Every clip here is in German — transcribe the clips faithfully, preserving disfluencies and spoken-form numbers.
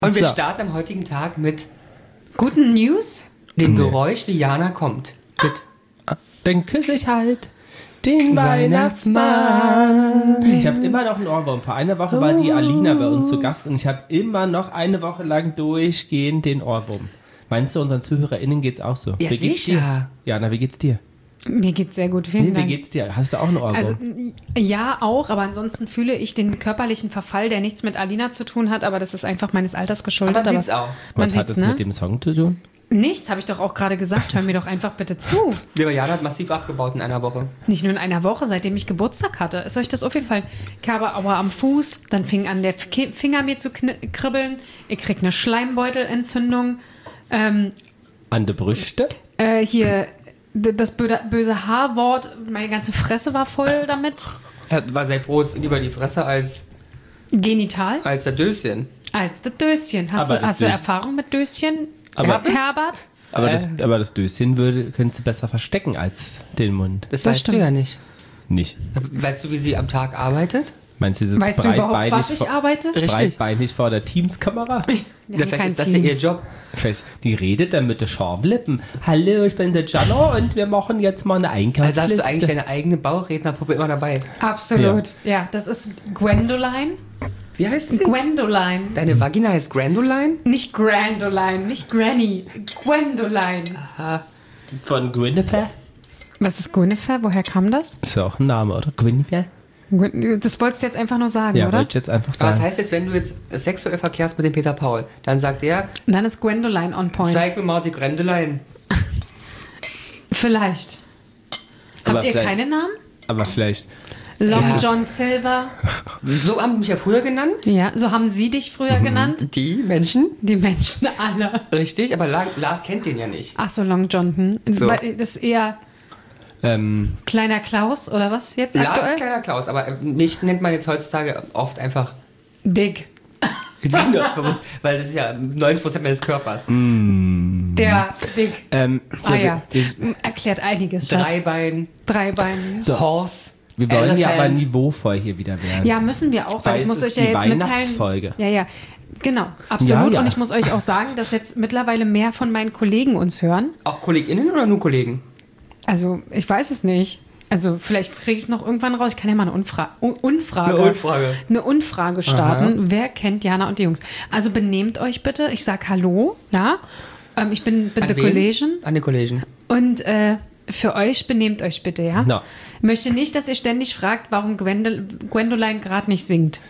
Und wir So. starten am heutigen Tag mit Guten News? dem Nee. Geräusch, wie Jana kommt. Mit Dann küsse ich halt den Weihnachtsmann. Weihnachtsmann. Ich habe immer noch einen Ohrwurm. Vor einer Woche war die Alina bei uns zu Gast und ich habe immer noch eine Woche lang durchgehend den Ohrwurm. Meinst du, unseren ZuhörerInnen geht's auch so? Ja, wie geht's sicher. dir? Jana, wie geht's dir? Mir geht's sehr gut, vielen Nee, wie Dank. geht's dir? Hast du auch einen Ohrwurm? Also ja, auch, aber ansonsten fühle ich den körperlichen Verfall, der nichts mit Alina zu tun hat, aber das ist einfach meines Alters geschuldet. Aber man aber sieht's auch. Man Was hat sieht's, das ne? mit dem Song zu tun? Nichts, habe ich doch auch gerade gesagt. Hör mir doch einfach bitte zu. Ja, aber Jana hat massiv abgebaut in einer Woche. Nicht nur in einer Woche, seitdem ich Geburtstag hatte. Ist euch das aufgefallen? Ich habe aber am Fuß, dann fing an der K- Finger mir zu kn- kribbeln. Ich krieg eine Schleimbeutelentzündung. Ähm, An der Brüste? äh, hier, d- das böde, böse H-Wort, meine ganze Fresse war voll damit. Er war sehr froh, ist lieber die Fresse als, Genital. als der Döschen. Als das Döschen. Hast, Aber du, das hast du Döschen- Erfahrung mit Döschen, Aber- Her- Herbert? Aber, Äh. das, aber das Döschen würde, könntest du besser verstecken als den Mund. Das, Das weißt stimmt. du ja nicht. Nicht. Weißt du, wie sie am Tag arbeitet? Meinst du, sie sitzt Weißt du überhaupt, breitbeinig, was ich vor, arbeite? Richtig. breitbeinig vor der Teams-Kamera? Wir Ja, haben vielleicht kein ist das ja ihr Teams. Job. Vielleicht, die redet dann mit den Schamlippen. Hallo, ich bin der Jana und wir machen jetzt mal eine Also Einkaufsliste. hast du eigentlich deine eigene Bauchrednerpuppe immer dabei. Absolut. Ja. das ist Gwendoline. Wie heißt sie? Gwendoline. Deine Vagina heißt Grandoline? Nicht Grandoline, nicht Granny. Gwendoline. Von Guinevere? Was ist Guinevere? Woher kam das? Ist ja auch ein Name, oder? Guinevere? Gwen- Das wolltest du jetzt einfach nur sagen, Ja, oder? wollte ich jetzt einfach Aber was sagen. heißt jetzt, wenn du jetzt sexuell verkehrst mit dem Peter Paul? Dann sagt er, Dann ist Gwendoline on point. zeig mir mal die Grandoline. Vielleicht. Aber Habt ihr vielleicht- keine Namen? Aber vielleicht. Long Ja. John Silver. So haben die mich ja früher genannt. Ja, so haben sie dich früher Mhm. genannt. Die Menschen. Die Menschen alle. Richtig, aber La- Lars kennt den ja nicht. Ach so, Long John. Hm. So. Das ist eher Ähm, kleiner Klaus oder was jetzt Lars aktuell? ist kleiner Klaus, aber mich nennt man jetzt heutzutage oft einfach Dick. weil das ist ja neunzig Prozent meines Körpers. Der Dick. ähm, Ah ja. wir, Erklärt einiges, Schatz. Dreibein, Drei Beine. so, Horse, wir wollen ja aber Elephant. niveauvoll hier wieder werden. Ja, müssen wir auch, weil, Weil ich es muss ist euch ja die jetzt mitteilen. Weihnachtsfolge. Ja, ja. Genau, absolut. Ja, ja. Und ich muss euch auch sagen, dass jetzt mittlerweile mehr von meinen Kollegen uns hören. Auch KollegInnen oder nur Kollegen? Also, ich weiß es nicht. Also, vielleicht kriege ich es noch irgendwann raus. Ich kann ja mal eine Unfra Un Unfrage. Eine Umfrage. Eine Unfrage starten. Wer kennt Jana und die Jungs? Also, benehmt euch bitte. Ich sag Hallo, ja. Ähm, ich bin, bin An the wen? Collision. An die Kollegen. Und äh, für euch benehmt euch bitte, ja? No. Ich möchte nicht, dass ihr ständig fragt, warum Gwendol Gwendoline gerade nicht singt.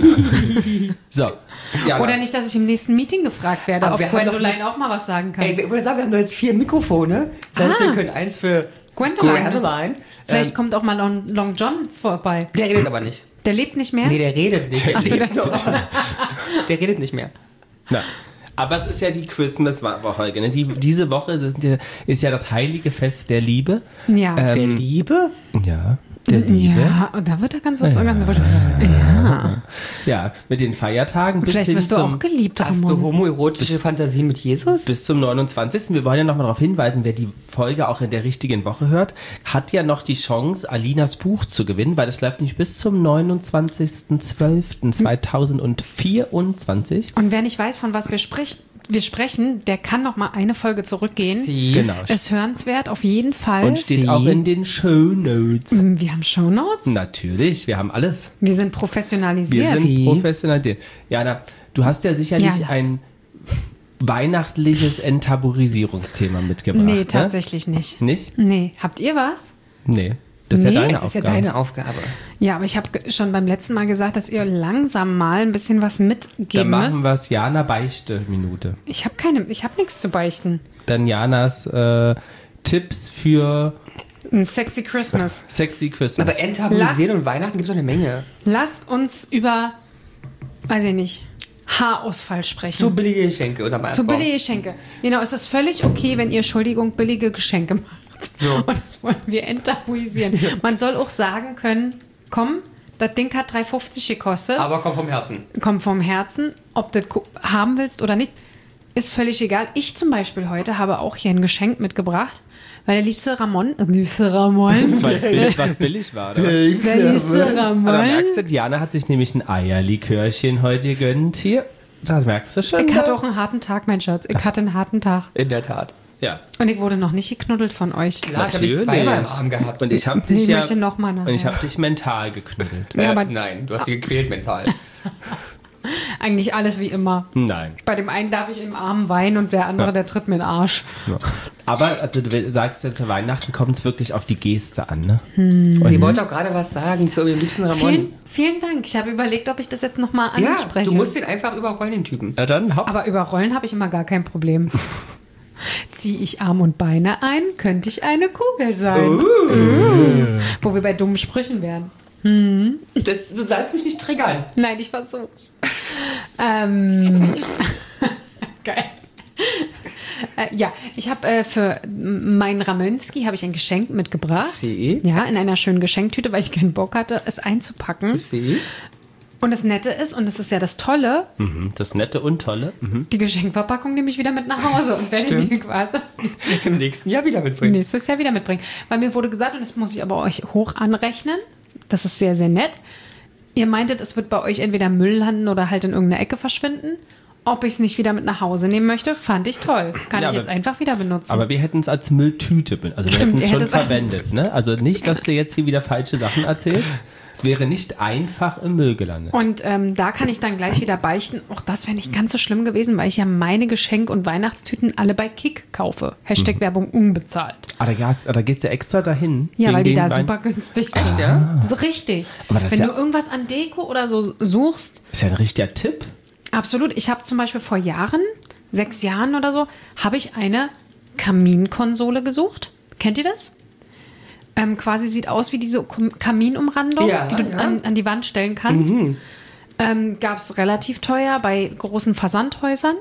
So. Ja, Oder nicht, dass ich im nächsten Meeting gefragt werde, Aber ob wir haben doch Gwendoline jetzt- auch mal was sagen kann. Ey, ich würde sagen, wir haben doch jetzt vier Mikrofone. Das heißt, Ah. wir können eins für Gwendoline. Gwendoline. Vielleicht Ähm, kommt auch mal Long, Long John vorbei. der redet aber nicht. Der lebt nicht mehr? Nee, der redet nicht. Der Ach so, lebt der- noch. Der redet nicht mehr. Na, aber es ist ja die Christmas-Woche. Ne? Die, diese Woche ist, ja- ist ja das heilige Fest der Liebe. Ja. Ähm, Der Liebe? Ja, der Liebe. Ja, und da wird er ganz was ganz Ja. Ja, mit den Feiertagen bis Vielleicht hin wirst du zum, auch geliebt, Hast du Ramon. homoerotische Fantasie mit Jesus? bis zum neunundzwanzigsten Wir wollen ja nochmal darauf hinweisen, wer die Folge auch in der richtigen Woche hört, hat ja noch die Chance, Alinas Buch zu gewinnen, weil das läuft nicht bis zum neunundzwanzigsten zwölften zweitausendvierundzwanzig. Und wer nicht weiß, von was wir, sprich, wir sprechen, der kann noch mal eine Folge zurückgehen. Sie. Genau. Ist hörenswert, auf jeden Fall. Und steht Sie- auch in den Shownotes. Wir haben Shownotes. Natürlich, wir haben alles. Wir sind Wir professionalisiert. sind Sie- professionell. Jana, du hast ja sicherlich Ja, das- ein weihnachtliches Enttabuisierungsthema mitgebracht. nee, ne? tatsächlich nicht. Nicht? Nee. Habt ihr was? Nee. Das ist Nee, ja deine Das ist ja Aufgabe. deine Aufgabe. Ja, aber ich habe schon beim letzten Mal gesagt, dass ihr langsam mal ein bisschen was Dann mitgeben machen müsst. wir es Jana Beichte-Minute. Ich habe keine, ich habe nichts zu beichten. Dann Janas äh, Tipps für Ein sexy Christmas. Sexy Christmas. Aber enttabuisieren und Weihnachten gibt es doch eine Menge. Lasst uns über, weiß ich nicht, Haarausfall sprechen. Zu billige Geschenke oder Zu billige Geschenke. Genau, es ist völlig okay, wenn ihr, Entschuldigung, billige Geschenke macht. So. Und das wollen wir enttabuisieren. Man soll auch sagen können, komm, das Ding hat drei fünfzig gekostet, Aber komm vom Herzen. kommt vom Herzen, ob du das ko- haben willst oder nicht, ist völlig egal. Ich zum Beispiel heute habe auch hier ein Geschenk mitgebracht, weil der liebste Ramon, äh, liebste Ramon, Weil es billig, was billig war, oder was? der liebste Aber Ramon, merkst du, Diana hat sich nämlich ein Eierlikörchen heute gegönnt hier. Da merkst du schon. Ich hatte auch einen harten Tag, mein Schatz. Ich hatte einen harten Tag. In der Tat. Ja. Und ich wurde noch nicht geknuddelt von euch. Klar, ich habe dich zweimal im Arm gehabt. Und ich habe dich Ich ja, möchte noch mal nachher. und ich habe dich mental geknuddelt. Ja, äh, aber nein, du hast sie gequält mental. eigentlich alles wie immer. Nein. Bei dem einen darf ich im Arm weinen und der andere, der tritt mir in den Arsch. Ja. Aber also du sagst jetzt, zu Weihnachten kommt es wirklich auf die Geste an, ne? Sie wollte auch gerade was sagen zu ihrem liebsten Ramon. Vielen, vielen Dank. Ich habe überlegt, ob ich das jetzt nochmal Ja, anspreche. du musst den einfach überrollen, den Typen. Na dann, hopp. Aber über Rollen habe ich immer gar kein Problem. Ziehe ich Arm und Beine ein, könnte ich eine Kugel sein. Uh. Wo wir bei dummen Sprüchen wären. Das, du sollst mich nicht triggern. Nein, ich versuch's. ähm, geil. Äh, ja, ich habe äh, für meinen Ramonski habe ich ein Geschenk mitgebracht. Sie? Ja, in einer schönen Geschenktüte, weil ich keinen Bock hatte, es einzupacken. Sie? Und das Nette ist, und das ist ja das Tolle, Mhm, das Nette und Tolle. Mhm. die Geschenkverpackung nehme ich wieder mit nach Hause und werde die quasi Im nächsten Jahr wieder mitbringen. nächstes Jahr wieder mitbringen. Weil mir wurde gesagt, und das muss ich aber euch hoch anrechnen, das ist sehr, sehr nett. Ihr meintet, es wird bei euch entweder Müll landen oder halt in irgendeiner Ecke verschwinden. Ob ich es nicht wieder mit nach Hause nehmen möchte, fand ich toll. Kann Ja, ich aber- jetzt einfach wieder benutzen. Aber wir hätten es als Mülltüte, ben- also wir Stimmt, hätten es ihr schon hättet es als- verwendet, ne? Also nicht, dass du jetzt hier wieder falsche Sachen erzählst. Es wäre nicht einfach im Müll gelandet. Und ähm, da kann ich dann gleich wieder beichten. Auch das wäre nicht ganz so schlimm gewesen, weil ich ja meine Geschenk- und Weihnachtstüten alle bei Kick kaufe. Hashtag Werbung unbezahlt. Ah, da, gehst, da gehst du extra dahin? Ja, wegen weil die den da Wein- super günstig sind. ja? Das ist richtig. Aber das Wenn ist du ja- irgendwas an Deko oder so suchst, Ist ja ein richtiger Tipp. absolut. Ich habe zum Beispiel vor Jahren, sechs Jahren oder so, habe ich eine Kaminkonsole gesucht. Kennt ihr das? Ähm, quasi sieht aus wie diese Kom- Kaminumrandung, Ja, die du ja. an, an die Wand stellen kannst. Ähm, Gab es relativ teuer bei großen Versandhäusern.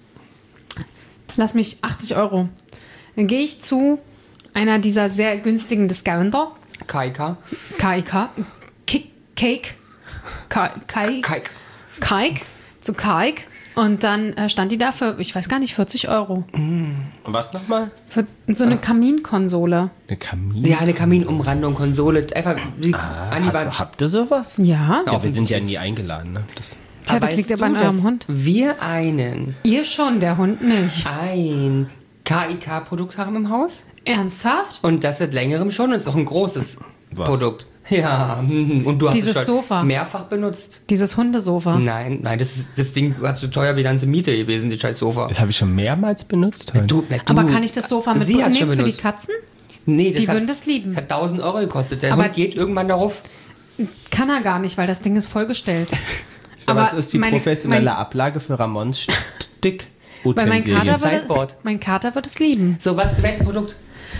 Lass mich achtzig Euro. Dann gehe ich zu einer dieser sehr günstigen Discounter. Kaika. K I K. Kick, Cake. Ka- Kai, Kaik. Kaik. Zu Kaik. Und dann äh, stand die da für, ich weiß gar nicht, vierzig Euro. Und was nochmal? Für so eine Kaminkonsole. Eine Kamin? Ja, eine Kaminumrandung, Konsole. Einfach wie an die Hast, Wand. habt ihr sowas? Ja. Ja, wir sind ja nie eingeladen, ne? Das, Tja, das weißt liegt ja bei du, eurem dass Hund. Wir einen, Ihr schon, der Hund nicht. ein K I K-Produkt haben im Haus. Ernsthaft? Und das seit längerem schon. Und ist auch ein großes Was? Produkt. Ja, mhm. Und du hast Dieses es schon Sofa. mehrfach benutzt. Dieses Hundesofa. Nein, nein, das, ist, das Ding war zu teuer wie die ganze Miete gewesen, die scheiß Sofa. das habe ich schon mehrmals benutzt heute. Du, na, du, Aber kann ich das Sofa Sie hat's schon mitnehmen für die benutzt. Katzen? Nee, das Die hat, würden das lieben. hat tausend Euro gekostet. Der Aber- Hund geht irgendwann darauf. Kann er gar nicht, weil das Ding ist vollgestellt. Aber was ist die meine- professionelle mein, Ablage für Ramons Stick? Weil mein Kater- Kater, würde, Sideboard. mein Kater wird es lieben. So, was, welches Produkt?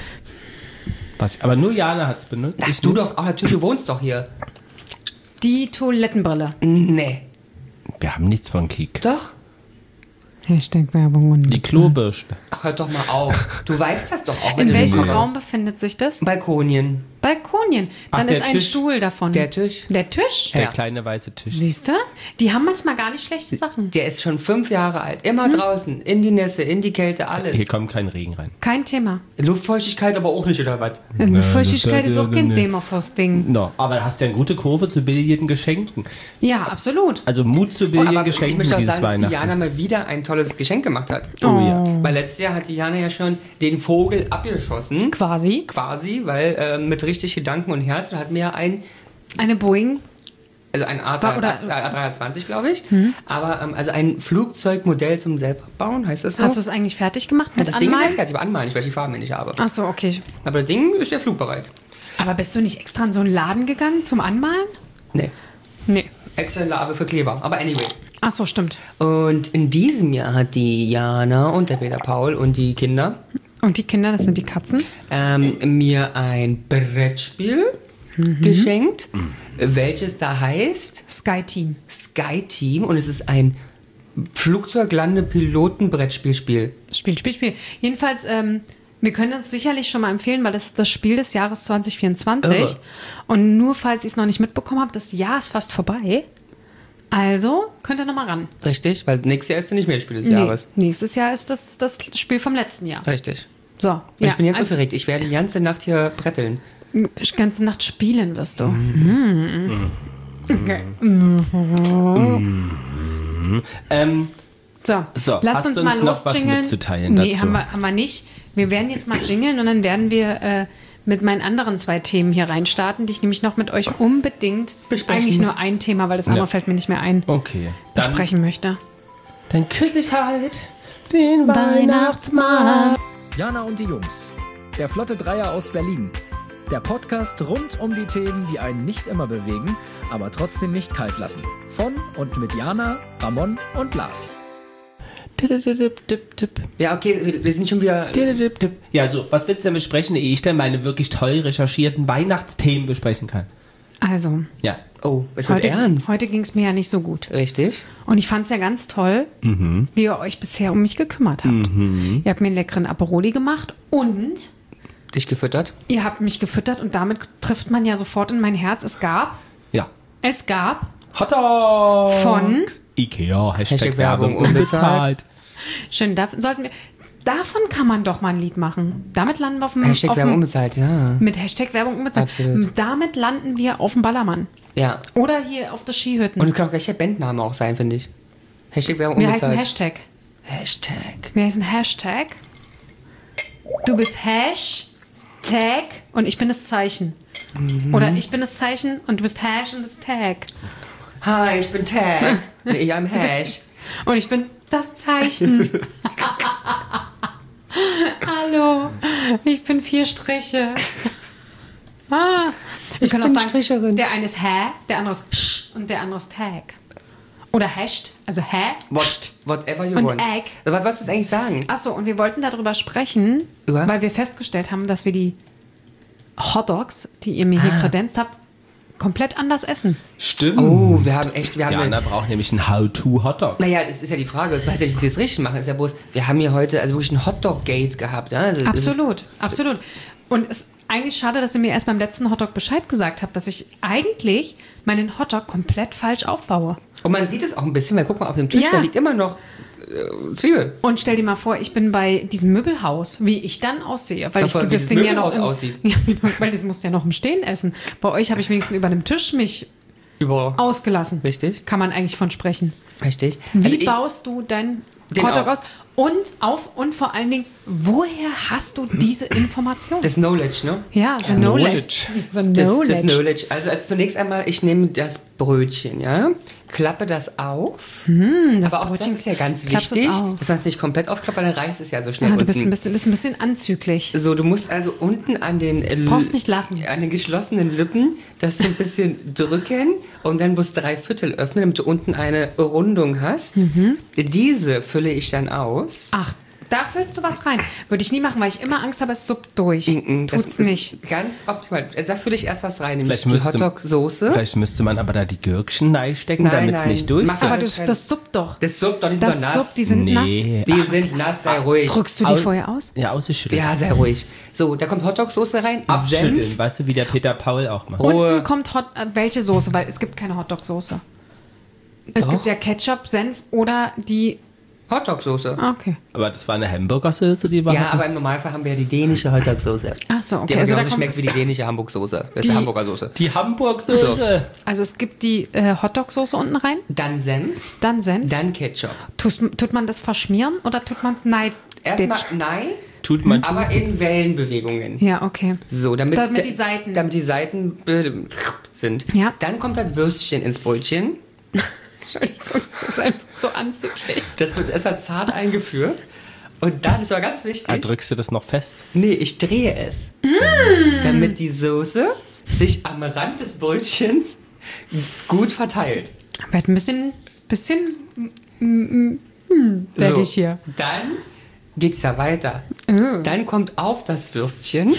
Was, aber nur Jana hat es benutzt. Ach, ich du nicht. doch, oh, natürlich, du wohnst doch hier. Die Toilettenbrille. Nee. Wir haben nichts von Kik. Doch. Hashtag Werbung und Die Klobürste. Ach, hör doch mal auf. Du weißt das doch auch. wenn In du welchem das machst. Raum befindet sich das? Balkonien. Balkonien. Dann Ach, der ist ein Tisch. Stuhl davon. Der Tisch. Der Tisch? Der Ja. kleine weiße Tisch. Siehst du? Die haben manchmal gar nicht schlechte Sachen. Der ist schon fünf Jahre alt. Immer Hm? draußen. In die Nässe, in die Kälte, alles. Hier kommt kein Regen rein. Kein Thema. Luftfeuchtigkeit aber auch nicht, oder was? Eine das Feuchtigkeit hört ist auch ihr kein nicht. Thema fürs Ding. No, aber du hast ja eine gute Kurve zu billigen Geschenken. Ja, absolut. Also Mut zu Oh, billigen aber ich Geschenken möchte auch dieses sagen, dass die Weihnachten. Jana mal wieder ein tolles Geschenk gemacht hat. Oh, ja. Weil letztes Jahr hat die Jana ja schon den Vogel abgeschossen. Quasi. Quasi, weil äh, mit richtig Gedanken und Herz und hat mir ein, Eine Boeing. also ein A War- oder- dreihundertzwanzig, glaube ich, aber ähm, also ein Flugzeugmodell zum selber bauen, heißt das so? Hast du es eigentlich fertig gemacht ja, mit das Ding ist ja Anmalen? fertig, aber anmalen, ich weiß die Farben nicht habe. Ach so, okay. Aber das Ding ist ja flugbereit. Aber bist du nicht extra in so einen Laden gegangen zum Anmalen? Nee, Nee. extra Lave für Kleber, aber anyways. Ach so, stimmt. Und in diesem Jahr hat die Jana und der Peter Paul und die Kinder Und die Kinder, das sind die Katzen. ähm, mir ein Brettspiel geschenkt, welches da heißt Sky Team. Sky Team und es ist ein Flugzeuglande-Piloten-Brettspielspiel. Spiel, Spiel, Spiel. Jedenfalls, ähm, wir können das sicherlich schon mal empfehlen, weil das ist das Spiel des Jahres zwanzig vierundzwanzig. Irre. Und nur falls ich es noch nicht mitbekommen habe, das Jahr ist fast vorbei. Also könnt ihr noch mal ran. Richtig, weil nächstes Jahr ist ja nicht mehr das Spiel des Nee, Jahres. nächstes Jahr ist das das Spiel vom letzten Jahr. Richtig. So, Und ja. ich bin jetzt also, aufgeregt. Ich werde die ganze Nacht hier bretteln. die ganze Nacht spielen wirst du. Mm. Okay. Mhm. Ähm, So, So, lasst hast uns du mal uns noch was losjingeln. mitzuteilen Nee, dazu? haben wir, haben wir nicht. Wir werden jetzt mal jingeln und dann werden wir äh, mit meinen anderen zwei Themen hier reinstarten, die ich nämlich noch mit euch unbedingt, Besprechen eigentlich muss. nur ein Thema, weil das andere Ja. fällt mir nicht mehr ein, okay. Dann, besprechen möchte. dann küsse ich halt den Weihnachtsmann. Jana und die Jungs. Der Flotte Dreier aus Berlin. Der Podcast rund um die Themen, die einen nicht immer bewegen, aber trotzdem nicht kalt lassen. Von und mit Jana, Ramon und Lars. Ja, okay, wir- wir sind schon wieder. Ja, so, was willst du denn besprechen, ehe ich denn meine wirklich toll recherchierten Weihnachtsthemen besprechen kann? Also, Ja. Oh, es wird heute, ernst. heute ging es mir ja nicht so gut. Richtig. Und ich fand es ja ganz toll, wie ihr euch bisher um mich gekümmert habt. Ihr habt mir einen leckeren Aperoli gemacht und Dich gefüttert. ihr habt mich gefüttert und damit trifft man ja sofort in mein Herz. Es gab, Ja. es gab Hotdog von, Ikea, Hashtag, Hashtag Werbung Werbung unbezahlt. schön, da, sollten wir, davon kann man doch mal ein Lied machen. Damit landen wir auf dem, Hashtag auf Werbung dem unbezahlt, ja. mit Hashtag Werbung unbezahlt. Absolut. Damit landen wir auf dem Ballermann. Ja. Oder hier auf der Skihütten. Und es kann auch gleich der Bandname auch sein, finde ich. Hashtag Werbung wir heißen unbezahlt. Hashtag. Hashtag. Wir heißen Hashtag. Du bist Hashtag und ich bin das Zeichen. Mhm. Oder ich bin das Zeichen und du bist Hash und das Tag. Hi, ich bin Tag. Und ich am Hash. Und ich bin das Zeichen. Hallo, ich bin vier Striche. Ah. Wir können bin auch sagen, Stricherin. der eine ist Hä, der andere ist Sch und der andere ist Tag. Oder Hasht, also Hä. What, whatever you Und want. Egg. Was wolltest du eigentlich sagen? Achso, und wir wollten darüber sprechen, Über? weil wir festgestellt haben, dass wir die Hotdogs, die ihr mir hier Ah. kredenzt habt, komplett anders essen. Stimmt. Oh, wir haben echt, wir haben... Jana braucht nämlich einen How-to-Hotdog. Naja, es ist ja die Frage, ich weiß ja nicht, dass wir es richtig machen, ist ja bloß, wir haben hier heute also wirklich ein Hotdog-Gate gehabt. Ja? Also, Absolut, absolut. Und es ist eigentlich schade, dass ihr mir erst beim letzten Hotdog Bescheid gesagt habt, dass ich eigentlich meinen Hotdog komplett falsch aufbaue. Und man sieht es auch ein bisschen, weil guck mal, auf dem Tisch, Ja. da liegt immer noch äh, Zwiebel. Und stell dir mal vor, ich bin bei diesem Möbelhaus, wie ich dann aussehe, weil Davon, ich wie das das Ding ja noch Möbelhaus im, aussieht. Ja, genau, weil das musst du ja noch im Stehen essen. Bei euch habe ich wenigstens über einem Tisch mich Überall. ausgelassen. Richtig. Kann man eigentlich von sprechen. Richtig. Wie Also ich, baust du dein Den Hotdog auch. aus? Und auf und vor allen Dingen, woher hast du diese Information? das Knowledge, ne? ja, the Knowledge. knowledge. The Das, knowledge. das Knowledge. Also als zunächst einmal, ich nehme das Brötchen, ja, klappe das auf. das aber auch Brötchen das ist ja ganz klappst es wichtig, auf. dass man es nicht komplett aufklappt, weil dann reißt es ja so schnell Ah, du bist unten. ein bisschen, bist ein bisschen anzüglich. So, du musst also unten an den äh, Brauchst nicht lachen. an den geschlossenen Lippen das so ein bisschen drücken und dann musst du drei Viertel öffnen, damit du unten eine Rundung hast. Mhm. Diese fülle ich dann aus. Ach, da füllst du was rein. Würde ich nie machen, weil ich immer Angst habe, es suppt durch. Mm, das Tut's ist nicht. Ganz optimal. Da fülle ich erst was rein, nämlich Vielleicht die müsste- Hotdog-Soße. Vielleicht müsste man aber da die Gürkchen reinstecken, Nein, damit es nein. nicht durch Mach Aber Ja, du, das das suppt doch. Das suppt doch, die sind Das doch nass. suppt, die sind nass. Nee. Die sind nass, sei ruhig. Drückst du die Au- vorher aus? Ja, ausgeschüttelt. Ja, sei ruhig. So, da kommt Hotdog-Soße rein, Abschütteln, Senf. weißt du, wie der Peter Paul auch macht. Ruhe. Unten kommt Hot, äh, welche Soße? Weil es gibt keine Hotdog-Soße. Es Doch. gibt ja Ketchup, Senf oder die... Hotdog-Soße. Ah, okay. Aber das war eine Hamburger-Soße, die war. Ja, aber im Normalfall haben wir ja die dänische Hotdog-Soße. Ach so, okay. Die aber Also, da genauso kommt, schmeckt wie die dänische Hamburg-Soße. Das ist Die- die Hamburger Soße. Die Hamburg-Soße. also es gibt die äh, Hotdog-Soße unten rein, Dann Senf, dann Senf. dann Ketchup. Tust, tut man das verschmieren oder tut man es neid? Erstmal nein, Tut man. aber in Wellenbewegungen. Ja, okay. So, damit, Damit die Seiten- Damit die Seiten äh, sind. Ja. Dann kommt das Würstchen ins Brötchen. Entschuldigung, das ist einfach so anzüglich. Das wird erstmal zart eingeführt. Und dann, das war ganz Ah, wichtig, drückst du das noch fest? nee, ich drehe es. Mm. Damit die Soße sich am Rand des Brötchens gut verteilt. Wird ein bisschen, bisschen, mm, mm, mm, werde So, ich hier. Dann geht's ja weiter. Oh. Dann kommt auf das Würstchen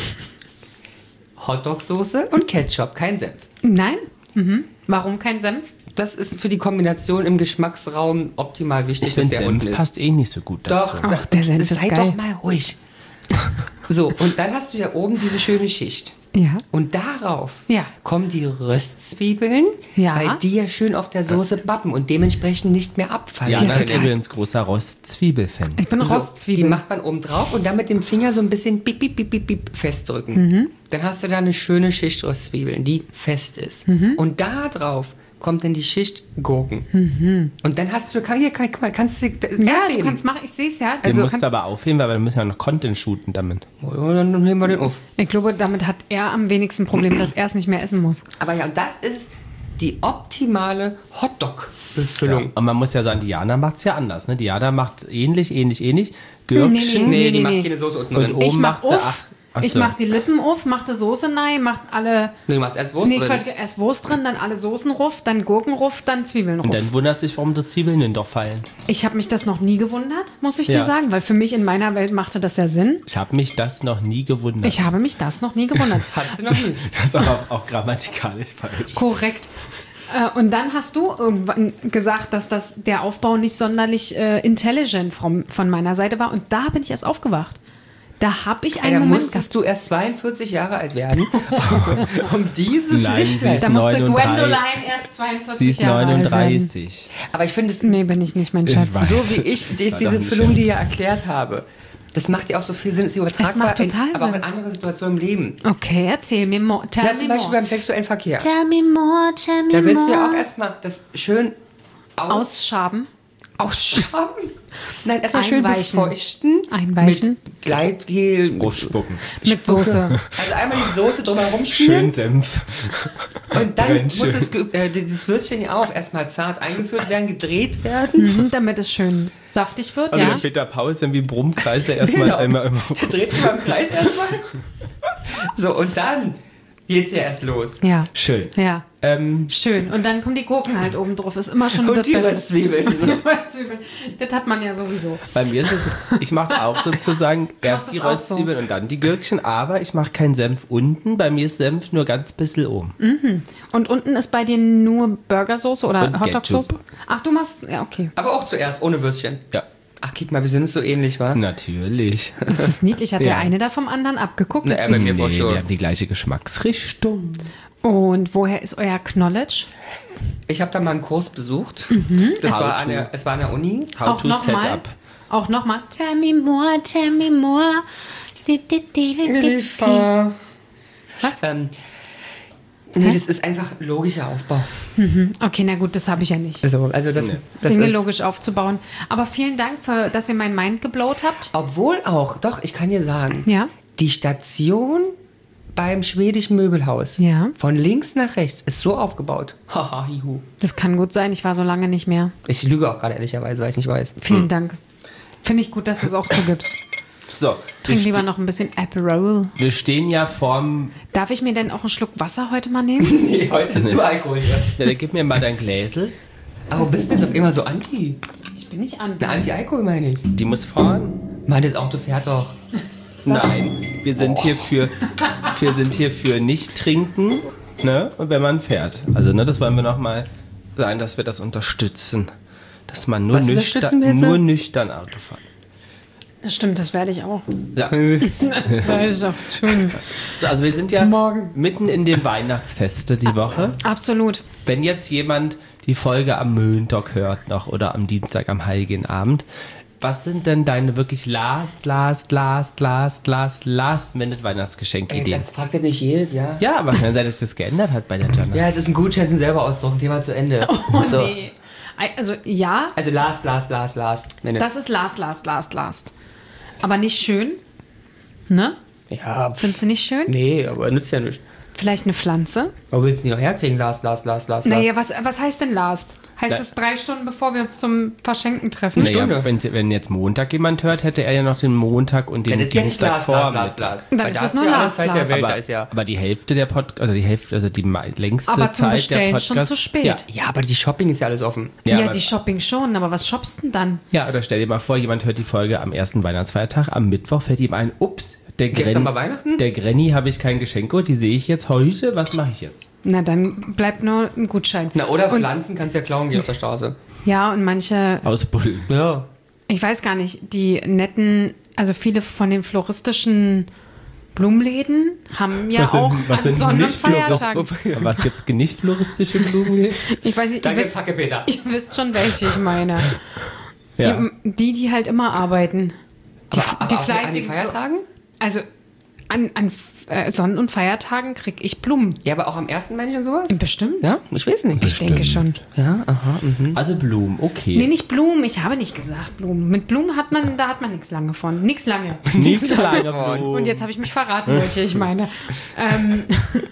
Hotdog-Soße und Ketchup, kein Senf. Nein? Mhm. Warum kein Senf? Das ist für die Kombination im Geschmacksraum optimal wichtig, Ich dass finde, der unten Senf ist. passt eh nicht so gut dazu. Doch, Ach, der Senf ist sei geil. doch mal ruhig. So, und dann hast du ja oben diese schöne Schicht. Ja. Und darauf Ja. kommen die Röstzwiebeln, Ja. weil die ja schön auf der Soße bappen und dementsprechend nicht mehr abfallen. Ja, Ja, ich bin total. übrigens großer Rostzwiebel-Fan. Ich bin So, die Rostzwiebeln. macht man oben drauf und dann mit dem Finger so ein bisschen bip, bip, bip, bip, bip festdrücken. Mhm. Dann hast du da eine schöne Schicht Röstzwiebeln, die fest ist. Mhm. Und da drauf kommt dann die Schicht Gurken. Mhm. Und dann hast du, kann, hier, kann, kannst du Ja, Erdbeben. du kannst machen, ich sehe es ja. Den Also, musst kannst, du aber aufheben, weil wir müssen ja noch Content shooten damit. Oh, dann nehmen wir den auf. ich glaube, damit hat er am wenigsten Problem, dass er es nicht mehr essen muss. Aber ja, und das ist die optimale Hotdog-Befüllung. Und man muss ja sagen, Diana macht es ja anders. Ne? Diana macht ähnlich, ähnlich, ähnlich. Gürkchen. Nee, Nee, die nee, macht nee. keine Soße unten Und drin. oben Ich mach macht sie auf, ach, ach ich so. mach die Lippen auf, mach die Soße rein, mach alle... Nee, du machst erst Wurst Nee, drin. Quatsch, erst Wurst drin, dann alle Soßen ruf, dann Gurken ruf, dann Zwiebeln ruf. Und dann wunderst du dich, warum die Zwiebeln denn doch fallen. Ich habe mich das noch nie gewundert, muss ich Ja. dir sagen, weil für mich in meiner Welt machte das ja Sinn. Ich habe mich das noch nie gewundert. Ich habe mich das noch nie gewundert. Hat sie noch nie. das ist aber auch grammatikalisch falsch. Korrekt. Äh, Und dann hast du irgendwann gesagt, dass das der Aufbau nicht sonderlich äh, intelligent von, von meiner Seite war. Und da bin ich erst aufgewacht. Da habe ich Ey, einen da Moment musstest du erst zweiundvierzig Jahre alt werden, um dieses Nein, nicht sie ist Da musste neununddreißig. Gwendoline erst zweiundvierzig Sie ist Jahre alt werden. neununddreißig. Aber ich finde es Nee, bin ich nicht, mein Ich Schatz. weiß. so, wie ich die, War diese doch ein Füllung Scherz. dir ja erklärt habe. Das macht ja auch so viel Sinn, ist übertragbar, Es macht total in, aber auch Sinn. in andere Situationen im Leben. Okay, erzähl mir more. Tell Ja, me zum Beispiel more. beim sexuellen Verkehr. Tell me more, tell me Da willst du ja more. auch erstmal das schön aus, Ausschaben. ausschaben. Nein, erstmal schön Einweichen. befeuchten. Einweichen. Mit Gleitgel. Brustspucken. Mit Soße. Also einmal die Soße drumherum Schön spielen. Senf. Und dann Brennt muss schön. das, ge- äh, dieses Würstchen ja auch erstmal zart eingeführt werden, gedreht werden. Mhm, damit es schön saftig wird, Also ja. der Peter Paul ist dann wie Brummkreisler erstmal Genau. einmal immer. Der dreht sich mal im Kreis erstmal. So, und dann geht's ja erst los. Ja. Schön. Ja. Ähm, Schön. Und dann kommen die Gurken halt oben drauf. Ist immer schon Und das die Beste. Röstzwiebeln. Die Röstzwiebeln. Das hat man ja sowieso. bei mir ist es, ich mache auch sozusagen erst das die auch so. Röstzwiebeln und dann die Gürkchen, aber ich mache keinen Senf unten. Bei mir ist Senf nur ganz bisschen oben. Und unten ist bei dir nur Burgersoße oder Und Hotdog-Soße? Ketchup. Ach, du machst. Ja, okay. Aber auch zuerst, ohne Würstchen. Ja, Ach, guck mal, wir sind uns so ähnlich, wa? natürlich. Das ist niedlich. Hat Ja. der eine da vom anderen abgeguckt? Na, Das aber ist- mir Nee, vor wir schon. haben die gleiche Geschmacksrichtung. Und woher ist euer Knowledge? Ich habe da mal einen Kurs besucht. Das How war to. an der, es war an der Uni. How Auch to set nochmal. up. Auch nochmal. Tell me more, tell me more. Was? Ähm, nee, das ist einfach logischer Aufbau. Okay, na gut, das habe ich ja nicht. Also, also das, Nee. das Dinge ist, logisch aufzubauen. Aber vielen Dank, für, dass ihr mein Mind geblowt habt. Obwohl auch, doch, ich kann dir sagen, Ja. die Station beim schwedischen Möbelhaus Ja. von links nach rechts ist so aufgebaut. Haha, hihu. Das kann gut sein. Ich war so lange nicht mehr. Ich lüge auch gerade ehrlicherweise, weil ich nicht weiß. Vielen Dank. Finde ich gut, dass du es auch zugibst. So, Trink wir, lieber ste noch ein bisschen Aperol. wir stehen ja vorm. Darf ich mir denn auch einen Schluck Wasser heute mal nehmen? Nee, heute ist nur Alkohol hier. Ja, dann gib mir mal dein Gläsel. Aber bist du jetzt auf immer so anti? Ich bin nicht anti. Eine Anti-Alkohol meine ich. Die muss fahren. Mann, das Auto fährt doch. Nein, wir sind hier für, wir sind hier für nicht trinken, ne? Und wenn man fährt. Also, ne, das wollen wir nochmal sagen, dass wir das unterstützen. Dass man nur Was unterstützen wir nüchtern, jetzt? nur nüchtern Auto fährt. Das stimmt, das werde ich auch. Ja. Das werde ich auch tun. So, also wir sind ja Morgen. mitten in dem Weihnachtsfeste die Woche. Absolut. Wenn jetzt jemand die Folge am Montag hört noch oder am Dienstag am Heiligen Abend, was sind denn deine wirklich last, last, last, last, last, last minute Ey, Weihnachtsgeschenkideen? das fragt ja nicht jedes, ja? Ja, aber kann sein, dass sich das geändert hat bei der Jana. Ja, es ist ein Gutschein zum selber ausdrucken. Thema zu Ende. Oh, so. nee. Also, ja, Also last, last, last, last. Minute. das ist last, last, last, last. Aber nicht schön. Ne? Ja, pff, Findest du nicht schön? nee, aber nützt ja nichts. Vielleicht eine Pflanze? Wo willst du die noch herkriegen? Last, last, last, last, last. Naja, was, was heißt denn last? Heißt Da- es drei Stunden, bevor wir uns zum Verschenken treffen? Naja, Stunde. wenn, wenn jetzt Montag jemand hört, hätte er ja noch den Montag und den Dann ist ja nicht Dienstag last, vor. last, last, last. Dann Weil ist da es hast nur du ja alle last, Zeit der last. Welt, da Aber, ist ja... aber die Hälfte der Podcast, also die Hälfte, also die mei- längste Aber zum Zeit Bestellen der schon Podcast. zu spät. Ja, Ja, aber die Shopping ist ja alles offen. Ja, aber- die Shopping schon, aber was shoppst denn dann? ja, oder stell dir mal vor, jemand hört die Folge am ersten Weihnachtsfeiertag, am Mittwoch fällt ihm ein, ups, der Gestern Gren- war Weihnachten? der Granny habe ich kein Geschenk geholt, die sehe ich jetzt heute, was mache ich jetzt? Na, dann bleibt nur ein Gutschein. Na, oder Und- Pflanzen kannst du ja klauen gehen auf der Straße. Ja, und manche, Ausbuddeln. Ja. ich weiß gar nicht, die netten, also viele von den floristischen Blumenläden haben ja Was sind- auch was an sind Sonn- und nicht Feiertagen. Was gibt's nicht floristische Blumen? Ich weiß nicht, ihr Danke, wisst, Packe Peter. ihr wisst schon, welche ich meine. Ja. Die, die, die halt immer arbeiten. Die, Aber, aber die auch an den fleißigen. Feiertagen? Also an, an äh, Sonnen- und Feiertagen kriege ich Blumen. Ja, aber auch am ersten Mensch und sowas? Bestimmt. Ja, ich weiß nicht. Ich denke schon. Ja, aha, mhm. Also Blumen, okay. Nee, nicht Blumen. Ich habe nicht gesagt Blumen. Mit Blumen hat man, da hat man nichts lange von. Nichts lange. Nichts lange Blumen. Und jetzt habe ich mich verraten, welche ich meine. ähm,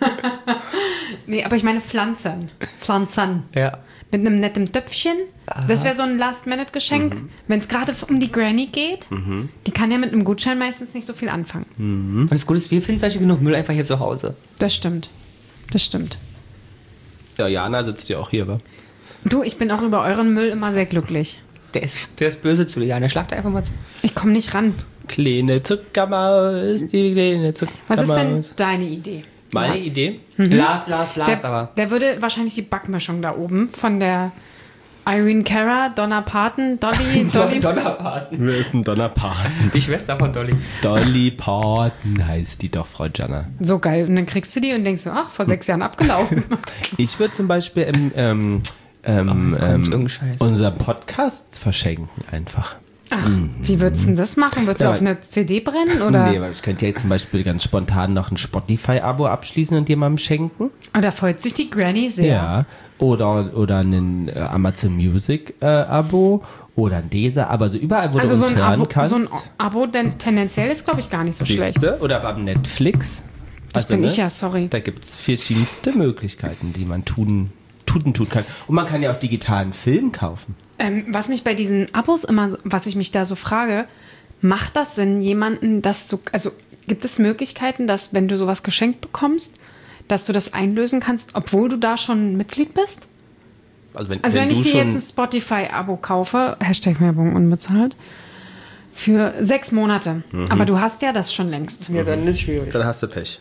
nee, aber ich meine Pflanzen. Pflanzen. Ja. Mit einem netten Töpfchen. Das wäre so ein Last-Minute-Geschenk. Mhm. Wenn es gerade um die Granny geht, die kann ja mit einem Gutschein meistens nicht so viel anfangen. Und das Gute ist, wir finden solche genug Müll einfach hier zu Hause. Das stimmt. Das stimmt. Ja, Jana sitzt ja auch hier, wa? Du, ich bin auch über euren Müll immer sehr glücklich. Der ist, der ist böse zu dir. Ja, der schlagt einfach mal zu. Ich komme nicht ran. Kleine Zuckermaus, die kleine Zuckermaus. Was ist denn deine Idee? Meine Lars? Idee? Lars, Lars, Lars, Der, aber. der würde wahrscheinlich die Backmischung da oben von der Irene Cara, Donna Parton, Dolly, Dolly. Donnerpaten. Wer ist ein Donnerpaten? Die Schwester von Dolly. Dolly Parton heißt die doch, Frau Jana. So geil. Und dann kriegst du die und denkst so, ach, vor sechs Jahren abgelaufen. Ich würde zum Beispiel im, ähm, ähm, jetzt kommt ähm, irgendein Scheiß. unser Podcast verschenken einfach. Ach, wie würdest du denn das machen? Würdest du Ja, auf eine C D brennen? Oder? Nee, weil ich könnte ja jetzt zum Beispiel ganz spontan noch ein Spotify-Abo abschließen und jemandem schenken. Und da freut sich die Granny sehr. Ja. Oder, oder ein äh, Amazon Music-Abo oder ein Deezer, aber so überall, wo Also du so uns ein, hören Abo, kannst. so ein Abo, denn tendenziell ist, glaube ich, gar nicht so schlecht. Siehste? Oder beim Netflix. Das bin ich ja, sorry. Da gibt es verschiedenste Möglichkeiten, die man tun, tun, tun kann. Und man kann ja auch digitalen Film kaufen. Ähm, was mich bei diesen Abos immer, so- was ich mich da so frage, macht das Sinn, jemanden das zu, also gibt es Möglichkeiten, dass wenn du sowas geschenkt bekommst, dass du das einlösen kannst, obwohl du da schon Mitglied bist? Also wenn, Also wenn, wenn ich du dir schon jetzt ein Spotify-Abo kaufe, Hashtag Werbung unbezahlt, für sechs Monate, aber du hast ja das schon längst. Ja, dann ist schwierig. dann hast du Pech.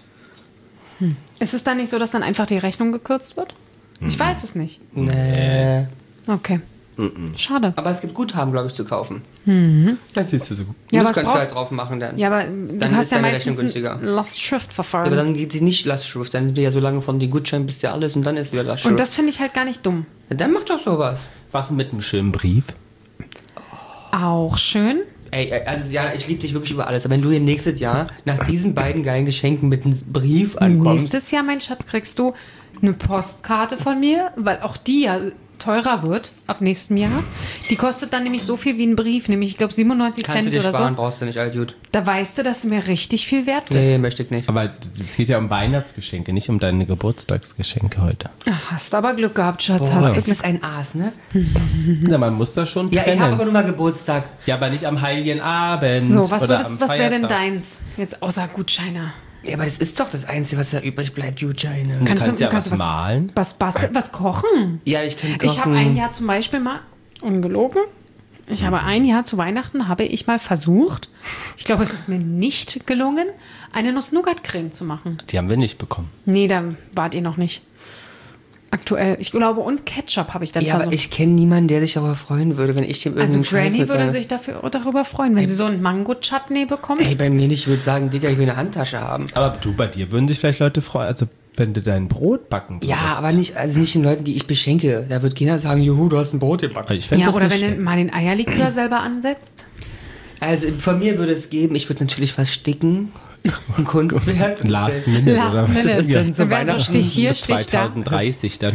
Ist es dann nicht so, dass dann einfach die Rechnung gekürzt wird? Ich weiß es nicht. Nee. Okay. Schade. Aber es gibt Guthaben, glaube ich, zu kaufen. Das siehst du so gut. Ja, das was kannst du brauchst- halt drauf machen dann. Ja, aber du Dann hast ist ja deine meistens Rechnung günstiger. ein Lastschriftverfahren. Aber dann geht die nicht Lastschrift. Dann sind die ja so lange von den Gutschein bis ja alles und dann ist wieder Lastschrift. Und das finde ich halt gar nicht dumm. Ja, dann mach doch sowas. Was mit einem schönen Brief? Auch schön. Ey, ey, also ja, ich liebe dich wirklich über alles. Aber wenn du hier nächstes Jahr nach diesen beiden geilen Geschenken mit einem Brief ankommst. Nächstes Jahr, mein Schatz, kriegst du eine Postkarte von mir, weil auch die ja teurer wird ab nächstem Jahr. Die kostet dann nämlich so viel wie ein Brief, nämlich ich glaube siebenundneunzig Kannst du Cent dir oder sparen, so. brauchst du nicht, all gut. Da weißt du, dass du mir richtig viel wert bist. Nee, möchte ich nicht. Aber es geht ja um Weihnachtsgeschenke, nicht um deine Geburtstagsgeschenke heute. Ach, hast aber Glück gehabt, Schatz. Boah, Hast du ist Glück. das ein Aas, ne? Na, man muss das schon Ja, trennen. ich habe aber nur mal Geburtstag. ja, aber nicht am Heiligen Abend. So, was, oder würdest, am was wäre denn Feiertag. deins? Jetzt außer Gutscheine. Ja, aber das ist doch das Einzige, was da übrig bleibt, Gutscheine. Du Kannst kannst du- ja kannst was du was- malen. Was basteln? Was kochen? Ja, ich kann Ich habe kochen. ein Jahr zum Beispiel mal, ungelogen, ich habe ein Jahr zu Weihnachten, habe ich mal versucht, ich glaube, es ist mir nicht gelungen, eine Nuss-Nougat-Creme zu machen. Die haben wir nicht bekommen. Nee, da wart ihr noch nicht. Aktuell. Ich glaube, und Ketchup habe ich dann Ja, aber versucht. ich kenne niemanden, der sich darüber freuen würde, wenn ich dem Also irgendeinen Scheiß Granny mit würde meiner- sich dafür, darüber freuen, wenn sie so einen Mango-Chutney bekommt. Ey, bei mir nicht. Ich würde sagen, Digga, ich will eine Handtasche haben. Aber du, bei dir würden sich vielleicht Leute freuen, also wenn du dein Brot backen würdest. Ja, aber nicht, also nicht den Leuten, die ich beschenke. Da wird keiner sagen, juhu, du hast ein Brot gebacken. Ich fänd Ja, das oder nicht wenn du schlecht. mal den Eierlikör selber ansetzt. Also von mir würde es geben, ich würde natürlich was sticken. Ein Kunstwerk. Das ist Last ja- Minute, Last oder was? Minute. ist denn so Dann wäre so Weihnachten? Stich hier, Stich da. zwanzig dreißig dann.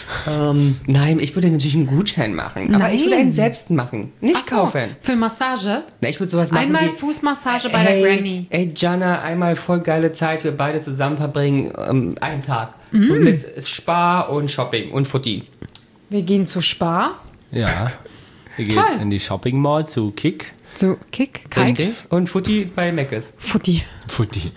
Ähm, nein, ich würde natürlich einen Gutschein machen. Aber ich würde Nein. einen selbst machen. Nicht Ach so, kaufen. für Massage. Na, ich würde sowas machen Einmal wie, Fußmassage bei Ey, der Granny. ey, Jana, einmal voll geile Zeit, wir beide zusammen verbringen, ähm, einen Tag. Mm. Mit Spar und Shopping und Futti. Wir gehen zu Spar. Ja. Wir Toll. gehen in die Shopping Mall zu Kick. Zu Kick, Kai, Richtig. Und Futti bei Meckes. Futti. Futti.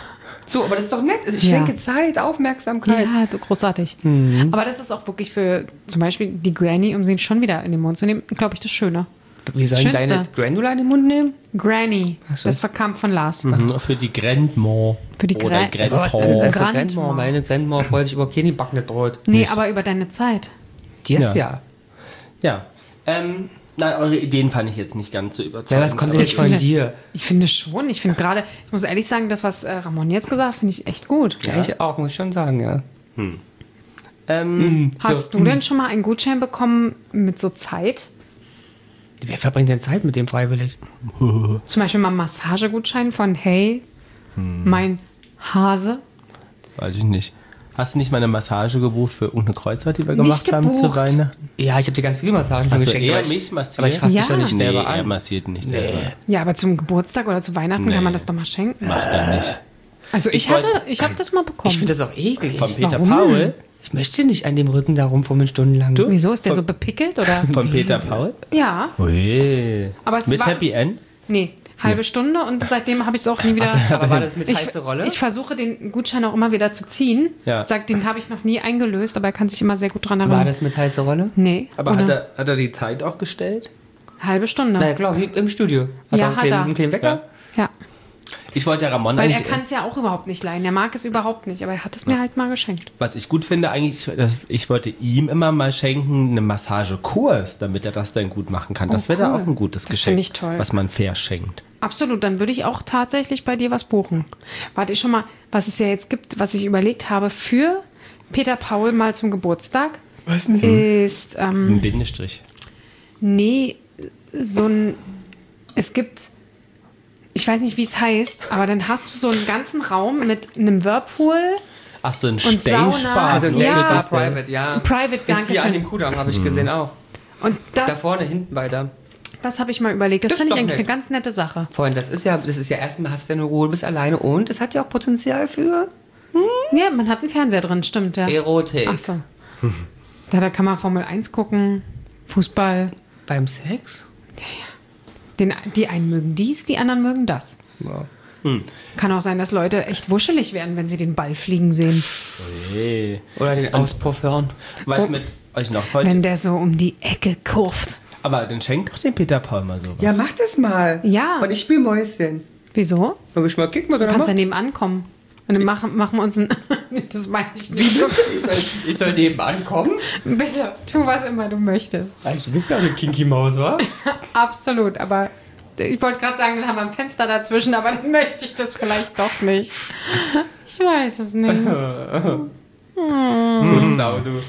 So, aber das ist doch nett. Ich Ja. schenke Zeit, Aufmerksamkeit. Ja, du, großartig. Mhm. Aber das ist auch wirklich für zum Beispiel die Granny, um sie schon wieder in den Mund zu nehmen, glaube ich, das Schöne. Wie sollen Schönste. deine Granula in den Mund nehmen? Granny, so. das verkam von Lars. Mhm, für die Grandma. Für die Oder Gra- Grandpa. Also, also Grandma. Grandma, meine Grandma freut sich über kein gebackenes Brot. Nee, Nicht. aber über deine Zeit. Die ist Ja. ja. Ja. Ähm, nein, eure Ideen fand ich jetzt nicht ganz so überzeugend. Ja, was kommt denn aber jetzt von finde- dir? Ich finde schon, ich finde gerade, ich muss ehrlich sagen, das, was äh, Ramon jetzt gesagt hat, finde ich echt gut. Ja, ich auch, muss ich schon sagen, ja. Ähm, Hast So, du denn schon mal einen Gutschein bekommen mit so Zeit? Wer verbringt denn Zeit mit dem freiwillig? Zum Beispiel mal einen Massagegutschein von, hey, mein Hase. Weiß ich nicht. Hast du nicht mal eine Massage gebucht für irgendeine Kreuzfahrt, die wir Nicht gemacht haben zu gebucht. Weihnachten? Ja, ich habe dir ganz viele Massagen schon Hast du geschenkt. eher aber ich- mich massiert? Aber ich fasse Ja. dich doch nicht Nee, selber er an. massiert nicht selber. Ja, aber zum Geburtstag oder zu Weihnachten Nee. kann man das doch mal schenken. Macht er nicht. Also ich, Ich wollt- hatte, ich habe das mal bekommen. Ich finde das auch eklig. Von Peter Warum? Paul? Ich möchte nicht an dem Rücken da rumfummeln stundenlang. Du? Wieso? Ist der so bepickelt oder? Von Peter Paul? Ja. Ui. Aber es Mit war- Happy End? Nee, halbe Stunde und seitdem habe ich es auch nie wieder. Aber war das mit Ich, heiße Rolle? ich versuche den Gutschein auch immer wieder zu ziehen. Ja. Sagt, den habe ich noch nie eingelöst, aber er kann sich immer sehr gut dran erinnern. war das mit heiße Rolle? Nee. Aber oder? hat er, hat er die Zeit auch gestellt? Halbe Stunde. Na ja, klar, wie im Studio. Hat Ja, einen hat kleinen, er. einen kleinen Wecker? Ja. Ich wollte ja Ramon Weil er eigentlich... kann es ja auch überhaupt nicht leihen. Er mag es überhaupt nicht, aber er hat es mir halt mal geschenkt. Was ich gut finde eigentlich, dass ich wollte ihm immer mal schenken, einen Massagekurs, damit er das dann gut machen kann. Das Oh, wäre da cool. auch ein gutes Das Geschenk, finde ich toll. was man fair schenkt. Absolut, dann würde ich auch tatsächlich bei dir was buchen. Warte ich schon mal, was es ja jetzt gibt, was ich überlegt habe für Peter Paul mal zum Geburtstag. Was denn? Ist, ähm, Ein Bindestrich. nee, so ein, es gibt, ich weiß nicht, wie es heißt, aber dann hast du so einen ganzen Raum mit einem Whirlpool. Ach so, ein Sauna. Stay-Spar. Also ein Ja. Dayspa Private, ja. Private, Ist hier danke an dem schön. Kudamm, Mhm. habe ich gesehen auch. Und Da das, vorne, hinten weiter. das habe ich mal überlegt. Das, Das finde ist ich doch eigentlich nett. eine ganz nette Sache. Vorhin, das ist ja, das ist ja erstmal, hast du ja eine Ruhe, du bist alleine und es hat ja auch Potenzial für Ja, man hat einen Fernseher drin, stimmt, ja. Erotik. Ach so. Da, da kann man Formel eins gucken, Fußball. Beim Sex? Den, die einen mögen dies, die anderen mögen das. Ja. Kann auch sein, dass Leute echt wuschelig werden, wenn sie den Ball fliegen sehen. Hey. Oder den Auspuff hören. Was mit euch noch heute? Wenn der so um die Ecke kurft. Aber dann schenkt doch den Peter Paul mal sowas. Ja, mach das mal. Ja. Und ich spiele Mäuschen. Wieso? Hab ich mal, kick mal, Du oder kannst ja mal? nebenan kommen. Und dann machen, machen wir uns ein... das meine ich nicht. Ich soll, ich soll nebenan kommen? Bitte, tu was immer du möchtest. Du bist ja eine Kinky Maus, wa? Absolut, aber ich wollte gerade sagen, dann haben wir ein Fenster dazwischen, aber dann möchte ich das vielleicht doch nicht. Ich weiß es nicht. Du Sau, du.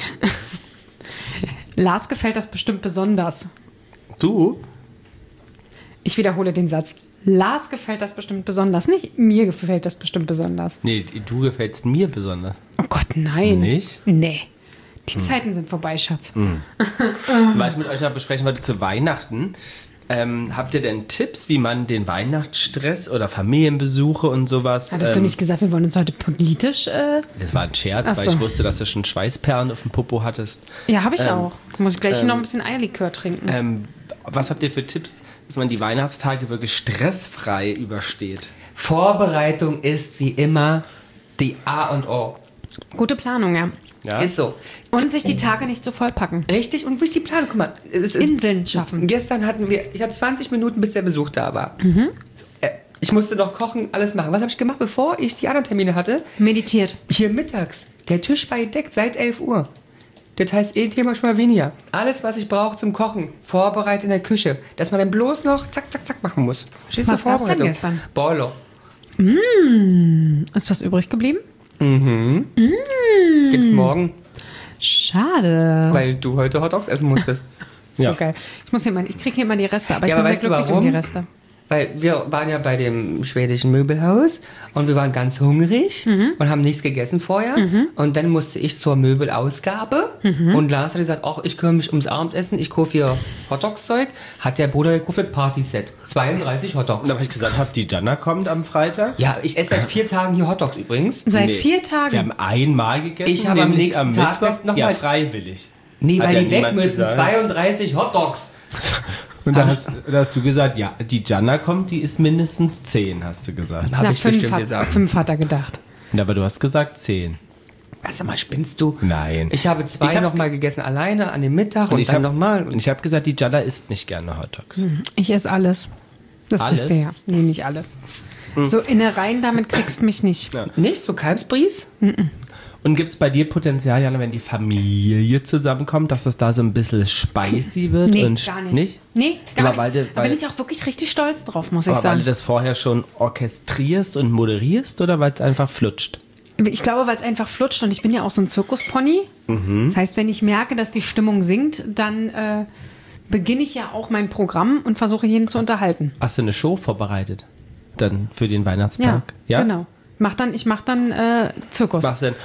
Lars gefällt das bestimmt besonders. Du? Ich wiederhole den Satz. Lars gefällt das bestimmt besonders. Nicht mir gefällt das bestimmt besonders. Nee, du gefällst mir besonders. Oh Gott, nein. Nicht? Nee. Die Zeiten sind vorbei, Schatz. Was ich mit euch noch besprechen wollte zu Weihnachten. Ähm, habt ihr denn Tipps, wie man den Weihnachtsstress oder Familienbesuche und sowas... Hattest ähm, du nicht gesagt, wir wollen uns heute politisch... Äh Das war ein Scherz, Ach weil so. ich wusste, dass du schon Schweißperlen auf dem Popo hattest. ja, habe ich Ähm, auch. Muss ich gleich noch ein bisschen Eierlikör trinken. Ähm, was habt ihr für Tipps, dass man die Weihnachtstage wirklich stressfrei übersteht? Vorbereitung ist wie immer die A und O. Gute Planung, ja. Ja? Ist so. Und sich die Tage nicht so vollpacken. Richtig, und wie ist die Planung? Guck mal, es ist, Inseln schaffen. Gestern hatten wir, ich hatte zwanzig Minuten, bis der Besuch da war. Äh, Ich musste noch kochen, alles machen. Was habe ich gemacht, bevor ich die anderen Termine hatte? Meditiert. Hier mittags. Der Tisch war gedeckt seit elf Uhr. Das heißt, eh Thema schon mal weniger. Alles, was ich brauche zum Kochen, vorbereitet in der Küche. Dass man dann bloß noch zack, zack, zack machen muss. Verstehst du? Was gab's denn Vorbereitung. gestern? Boiler. Ist was übrig geblieben? Das gibt's morgen, Schade. weil du heute Hot Dogs essen musstest. So Ja. geil. Ich muss hier mal, ich kriege hier immer die Reste, aber Ja, ich aber bin weißt sehr du glücklich um warum? die Reste. Weil wir waren ja bei dem schwedischen Möbelhaus und wir waren ganz hungrig und haben nichts gegessen vorher. Und dann musste ich zur Möbelausgabe und Lars hat gesagt, ach, ich kümmere mich ums Abendessen, ich kaufe hier Hotdogs-Zeug. Hat der Bruder gekauft das Partyset. zweiunddreißig Hotdogs. Und da habe ich gesagt, hab, die Jana kommt am Freitag. Ja, ich esse seit vier Tagen hier Hotdogs übrigens. Seit Nee. vier Wir Tagen. haben einmal gegessen, Ich habe am nämlich nächsten am Tag Mittwoch. das noch ja, mal- freiwillig. Nee, Hat weil ja die weg niemand müssen. gesagt. zweiunddreißig Hotdogs. Und da hast, da hast du gesagt, ja, die Jana kommt, die ist mindestens zehn, hast du gesagt. Habe Na, ich fünf, bestimmt hat, gesagt. fünf hat er gedacht. Ja, aber du hast gesagt zehn. Was, sag mal, spinnst du? Nein. Ich habe zwei Ich hab- noch mal gegessen, alleine an dem Mittag und, ich dann hab- nochmal. Und ich habe gesagt, die Jana isst nicht gerne Hotdogs. Ich esse alles. Das Alles? wisst ihr ja. Nee, nicht alles. So Innereien, damit kriegst mich nicht. Ja. Nicht so Kalbsbries? Und gibt es bei dir Potenzial, Jana, wenn die Familie zusammenkommt, dass das da so ein bisschen spicy wird? Nee, und gar nicht. nicht? Nee, gar Aber weil nicht. du- da weil- bin ich auch wirklich richtig stolz drauf, muss ich Aber weil sagen. du das vorher schon orchestrierst und moderierst oder weil es einfach flutscht? Ich glaube, weil es einfach flutscht und ich bin ja auch so ein Zirkuspony. Das heißt, wenn ich merke, dass die Stimmung sinkt, dann äh, beginne ich ja auch mein Programm und versuche jeden zu unterhalten. Hast du eine Show vorbereitet? Dann für den Ja, Weihnachtstag? genau. Mach dann, ich mach dann äh, Zirkus. Machst du denn?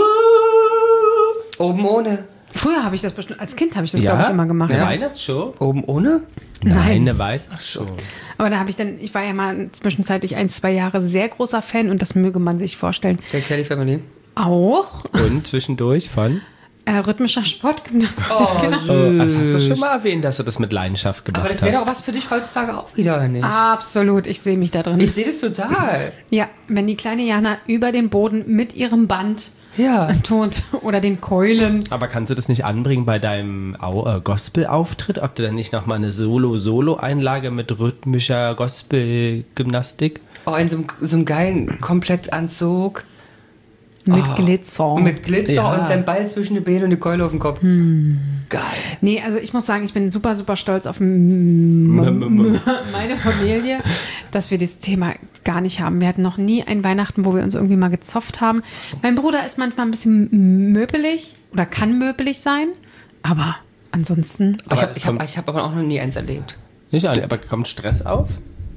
Oben ohne. Früher habe ich das bestimmt, als Kind habe ich das, Ja? glaube ich, immer gemacht. Eine Ja. Weihnachtsshow? Oben ohne? Nein. eine Weihnachtsshow. Aber da habe ich dann, ich war ja mal zwischenzeitlich ein, zwei Jahre sehr großer Fan und das möge man sich vorstellen. Der Kelly Family. Auch Und zwischendurch von? äh, rhythmischer Sportgymnastik. Oh, Genau. Oh, das hast du schon mal erwähnt, dass du das mit Leidenschaft gemacht Aber das hast. wäre doch was für dich heutzutage auch wieder, oder nicht? Absolut, ich sehe mich da drin. Ich sehe das total. Ja, wenn die kleine Jana über den Boden mit ihrem Band Ja. turnt oder den Keulen. Aber kannst du das nicht anbringen bei deinem Au- äh, Gospel-Auftritt? Ob du dann nicht nochmal eine Solo-Solo-Einlage mit rhythmischer Gospel-Gymnastik? Oh, in so einem, so einem geilen Komplettanzug. Mit Oh. Glitzer. Mit Glitzer Ja. und dann Ball zwischen den Beinen und die Keule auf dem Kopf. Geil. Nee, also ich muss sagen, ich bin super, super stolz auf m- m- meine Familie, dass wir dieses Thema gar nicht haben. Wir hatten noch nie ein Weihnachten, wo wir uns irgendwie mal gezofft haben. Mein Bruder ist manchmal ein bisschen möbelig oder kann möbelig sein, aber ansonsten Aber ich Aber habe es ich hab, kommt- ich hab aber auch noch nie eins erlebt. Nicht an, aber kommt Stress auf?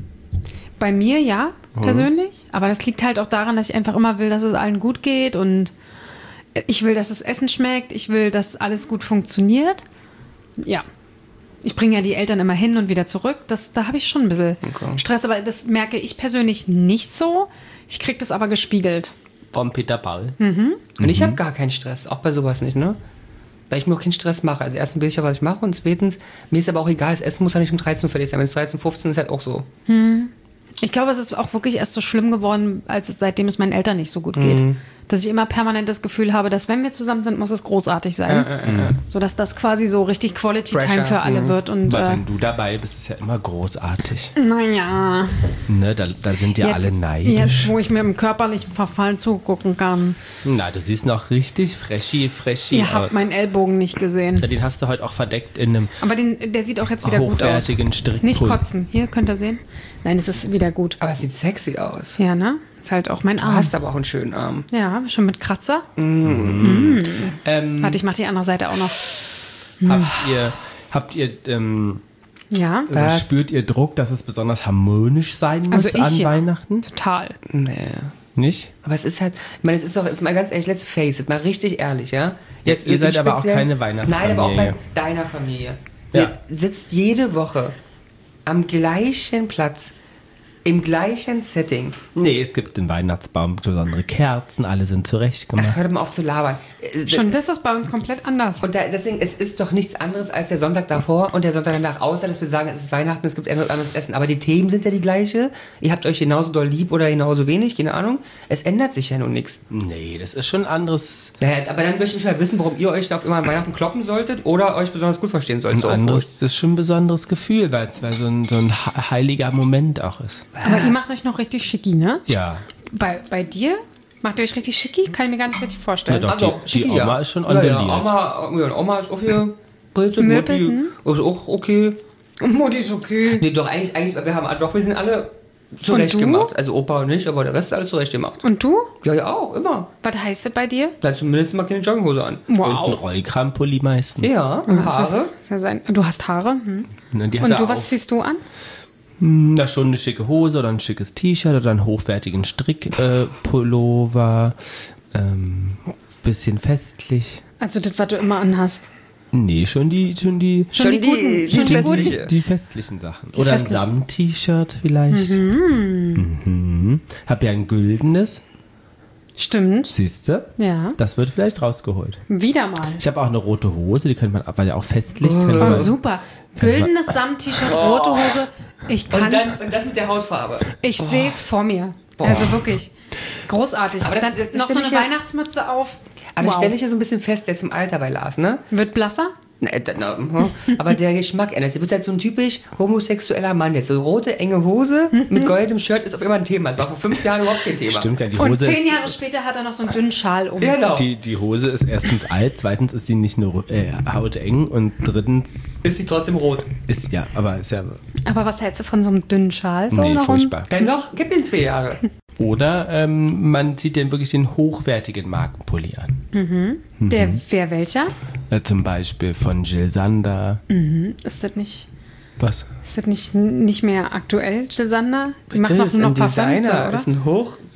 bei mir ja, persönlich. Aber das liegt halt auch daran, dass ich einfach immer will, dass es allen gut geht und ich will, dass das Essen schmeckt. Ich will, dass alles gut funktioniert. Ja. Ich bringe ja die Eltern immer hin und wieder zurück. Das, da habe ich schon ein bisschen Okay. Stress, aber das merke ich persönlich nicht so. Ich kriege das aber gespiegelt. Vom Peter Paul. Und ich habe gar keinen Stress, auch bei sowas nicht, ne? Weil ich mir auch keinen Stress mache. Also erstens weiß ich ja, was ich mache und zweitens, mir ist aber auch egal, das Essen muss ja nicht um dreizehn Uhr fertig sein. Wenn es dreizehn, fünfzehn ist halt auch so. Ich glaube, es ist auch wirklich erst so schlimm geworden, als es, seitdem es meinen Eltern nicht so gut geht. Dass ich immer permanent das Gefühl habe, dass wenn wir zusammen sind, muss es großartig sein. So dass das quasi so richtig Quality Time Pressure. für alle wird. Und Weil äh, wenn du dabei bist, ist es ja immer großartig. naja, Ne, da, da sind ja Jetzt- alle jetzt, neidisch. wo ich mir im körperlichen Verfall zugucken kann. Na, du siehst noch richtig freshy, freshy Ihr aus. habt meinen Ellbogen nicht gesehen. Ja, den hast du heute auch verdeckt in einem Aber den, der sieht auch jetzt wieder gut aus. hochwertigen Strickpulli. Nicht kotzen. Hier, könnt ihr sehen. Nein, es ist wieder gut. Aber es sieht sexy aus. Ja, ne? Ist halt auch mein Du Arm. hast aber auch einen schönen Arm. Ja, schon mit Kratzer. Ähm, Warte, ich mach die andere Seite auch noch. habt ihr, habt ihr, ähm, Ja, Was? spürt ihr Druck, dass es besonders harmonisch sein muss Also ich an ja. Weihnachten? total. Nee. Nicht? Aber es ist halt, ich meine, es ist doch, jetzt mal ganz ehrlich, let's face it, mal richtig ehrlich, ja? Jetzt, ihr seid aber auch keine Weihnachtsfamilie. Nein, aber auch bei deiner Familie. Ja. Ihr sitzt jede Woche am gleichen Platz, im gleichen Setting. Nee, es gibt den Weihnachtsbaum, besondere Kerzen, alle sind Ach, zurechtgemacht. hör doch mal auf zu labern. Äh, Schon das ist bei uns komplett anders. Und da, deswegen, es ist doch nichts anderes als der Sonntag davor und der Sonntag danach, außer dass wir sagen, es ist Weihnachten, es gibt etwas anderes Essen. Aber die Themen sind ja die gleiche. Ihr habt euch genauso doll lieb oder genauso wenig, keine Ahnung. Es ändert sich ja nun nichts. Nee, das ist schon ein anderes, Naja, aber dann möchte ich mal wissen, warum ihr euch da auf immer an Weihnachten kloppen solltet oder euch besonders gut verstehen solltet. ein So anderes, das ist schon ein besonderes Gefühl, weil es weil so ein, so ein he- heiliger Moment auch ist. Aber ihr macht euch noch richtig schicki, ne? Ja. Bei, bei dir macht ihr euch richtig schicki? Kann ich mir gar nicht richtig vorstellen. Ja, doch. die- die Oma ist schon ja, ja, onduliert. Oma, ja, Oma ist auch hier. Breze, Möbel, Mutti hm? ist auch okay. Und Mutti ist okay. Nee, doch, eigentlich, eigentlich wir haben doch, wir sind alle zurecht du? gemacht. Also Opa nicht, aber der Rest ist alles zurecht gemacht. Und du? Ja, ja, auch, immer. Was heißt das bei dir? Na, zumindest mal keine Jogginghose an. Und ein Wow. Rollkrampulli meistens. Ja, und Das ist- Haare. ist ja sein, du hast Haare? Hm. Ne, die hat Und er du, auch. was ziehst du an? Hm, Na, schon eine schicke Hose oder ein schickes T-Shirt oder einen hochwertigen Strickpullover. Äh, Pullover, ähm, bisschen festlich. Also das, was du immer anhast. Nee, schon die, schon die, Schon die guten, schon die guten. festliche. die festlichen Sachen. oder ein festlichen. Samt-T-Shirt vielleicht. Mhm. Hab ja ein güldenes, Stimmt. siehst du? Ja. Das wird vielleicht rausgeholt. Wieder mal. Ich habe auch eine rote Hose, die könnte man, weil ja auch festlich. könnte Oh, man- super. Güldenes Samt-T-Shirt, rote Hose. Ich Und kann's. das, und das mit der Hautfarbe. Ich sehe es vor mir. Also wirklich. Großartig. Aber das- Dann das- das noch so stell eine ich ja- Weihnachtsmütze auf. Aber ich Wow. stelle ich ja so ein bisschen fest, jetzt im Alter bei Lars, ne? Wird blasser? Na, äh, da- na, hm. Aber der Geschmack ändert sich. Du bist halt so ein typisch homosexueller Mann jetzt. So rote, enge Hose mit goldenem Shirt ist auf immer ein Thema. Das war vor fünf Jahren überhaupt kein Thema. Stimmt, ja, die Und Hose zehn ist, Jahre später hat er noch so einen dünnen Schal um. Genau. die, die Hose ist erstens alt, zweitens ist sie nicht nur äh, hauteng und drittens Ist sie trotzdem rot. ist ja, aber ist ja, Aber was hältst du von so einem dünnen Schal? So nee, darum? furchtbar. Ja, noch, gib ihm zwei Jahre. Oder ähm, man zieht den wirklich den hochwertigen Markenpulli an. Der, wer welcher? Äh, zum Beispiel von Jill Sander. Ist das nicht, Was? ist das nicht, nicht mehr aktuell, Sander? Die macht noch ist nur noch ein Parfums, Designer, oder? ist ein hoch,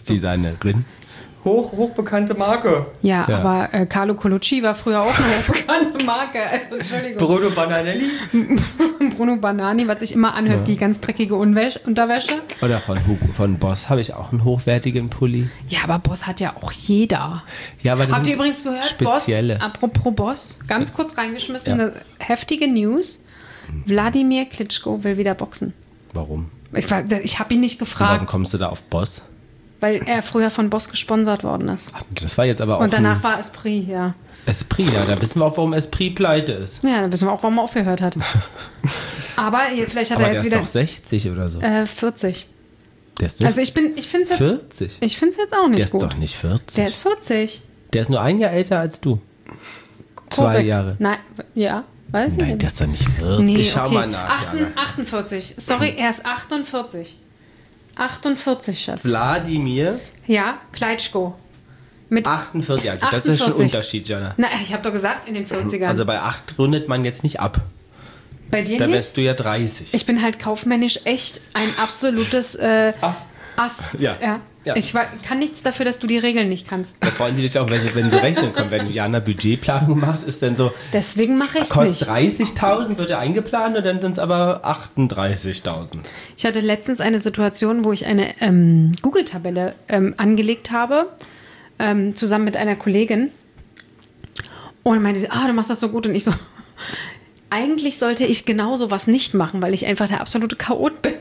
Boss-Designerin. Hoch, hochbekannte Marke. Ja, Ja. aber äh, Carlo Colucci war früher auch eine hochbekannte Marke. Also, Entschuldigung. Bruno Bananelli. Bruno Banani, was sich immer anhört Ja. wie ganz dreckige Unwäsche, Unterwäsche. Oder von, Hugo, von Boss habe ich auch einen hochwertigen Pulli. Ja, aber Boss hat ja auch jeder. Ja, aber das Habt ihr sind übrigens gehört, spezielle. Boss, apropos Boss, ganz kurz reingeschmissen, Ja. eine heftige News. Wladimir Klitschko will wieder boxen. Warum? Ich, war- ich habe ihn nicht Warum gefragt, kommst du da auf Boss? weil er früher von Boss gesponsert worden ist. Ach, das war jetzt aber auch Und danach ein war Esprit, ja. Esprit. Ja, da wissen wir auch, warum Esprit pleite ist. Ja, da wissen wir auch, warum er aufgehört hat. Aber hier, vielleicht hat Aber er der jetzt ist wieder doch sechzig oder so. äh, vierzig. Der ist, nur Also ich bin, ich finde es jetzt, vierzig. ich finde es jetzt auch nicht Der ist gut. doch nicht vierzig. Der ist vierzig. Der ist nur ein Jahr älter als du. Zwei Korrekt. Jahre. Nein, ja, weiß ich Nein, nicht. der ist doch nicht vierzig. Nee, ich schau okay. mal nach. Achten- Jana. achtundvierzig. Sorry, er ist achtundvierzig. achtundvierzig, Schatz. Wladimir, Ja, Kleitschko. Mit, achtundvierzig. Ja, gut, das ist schon ein achtundvierzig. Unterschied, Jana. na, ich habe doch gesagt, in den vierzigern. Also bei acht rundet man jetzt nicht ab. Bei dir Da nicht? wärst du ja dreißig. Ich bin halt kaufmännisch echt ein absolutes äh, Ass. Ass. Ja. Ja. Ja. Ich wa- kann nichts dafür, dass du die Regeln nicht kannst. Da freuen die dich auch, wenn sie, wenn sie rechnen können. Wenn Jana Budgetplanung macht, ist dann so, Deswegen mache ich es kostet nicht. dreißigtausend, wird ja eingeplant und dann sind es aber achtunddreißigtausend. Ich hatte letztens eine Situation, wo ich eine ähm, Google-Tabelle ähm, angelegt habe, ähm, zusammen mit einer Kollegin. Und dann meinte sie, ah, du machst das so gut. Und ich so, eigentlich sollte ich genau sowas nicht machen, weil ich einfach der absolute Chaot bin.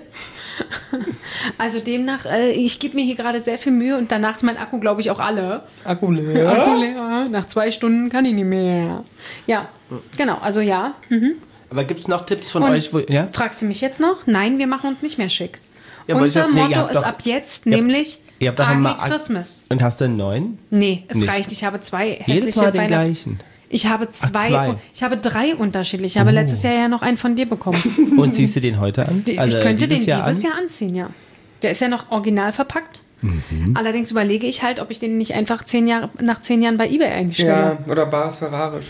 Also demnach, äh, ich gebe mir hier gerade sehr viel Mühe und danach ist mein Akku, glaube ich, auch alle. Akku leer. Akku leer. Nach zwei Stunden kann ich nicht mehr. Ja, genau, also ja. Mhm. Aber gibt es noch Tipps von Und euch? Wo, ja? Fragst du mich jetzt noch? Nein, wir machen uns nicht mehr schick. Ja, aber Unser ich hab- nee, ihr Motto habt ist doch- ab jetzt ihr habt- nämlich ihr habt doch Ugly immer- Christmas. Und hast du einen neuen? Nee, es Nicht. reicht. Ich habe zwei hässliche Jedes Mal den Weihnachts- gleichen. Ich habe zwei, zwei. ich habe drei unterschiedliche. Ich habe letztes Jahr ja noch einen von dir bekommen. Und ziehst du den heute an? Die- Also ich könnte den Jahr dieses an? Jahr anziehen, ja. Der ist ja noch original verpackt. Mhm. Allerdings überlege ich halt, ob ich den nicht einfach zehn Jahre, nach zehn Jahren bei eBay einstelle. Ja, oder Bares Ferraris.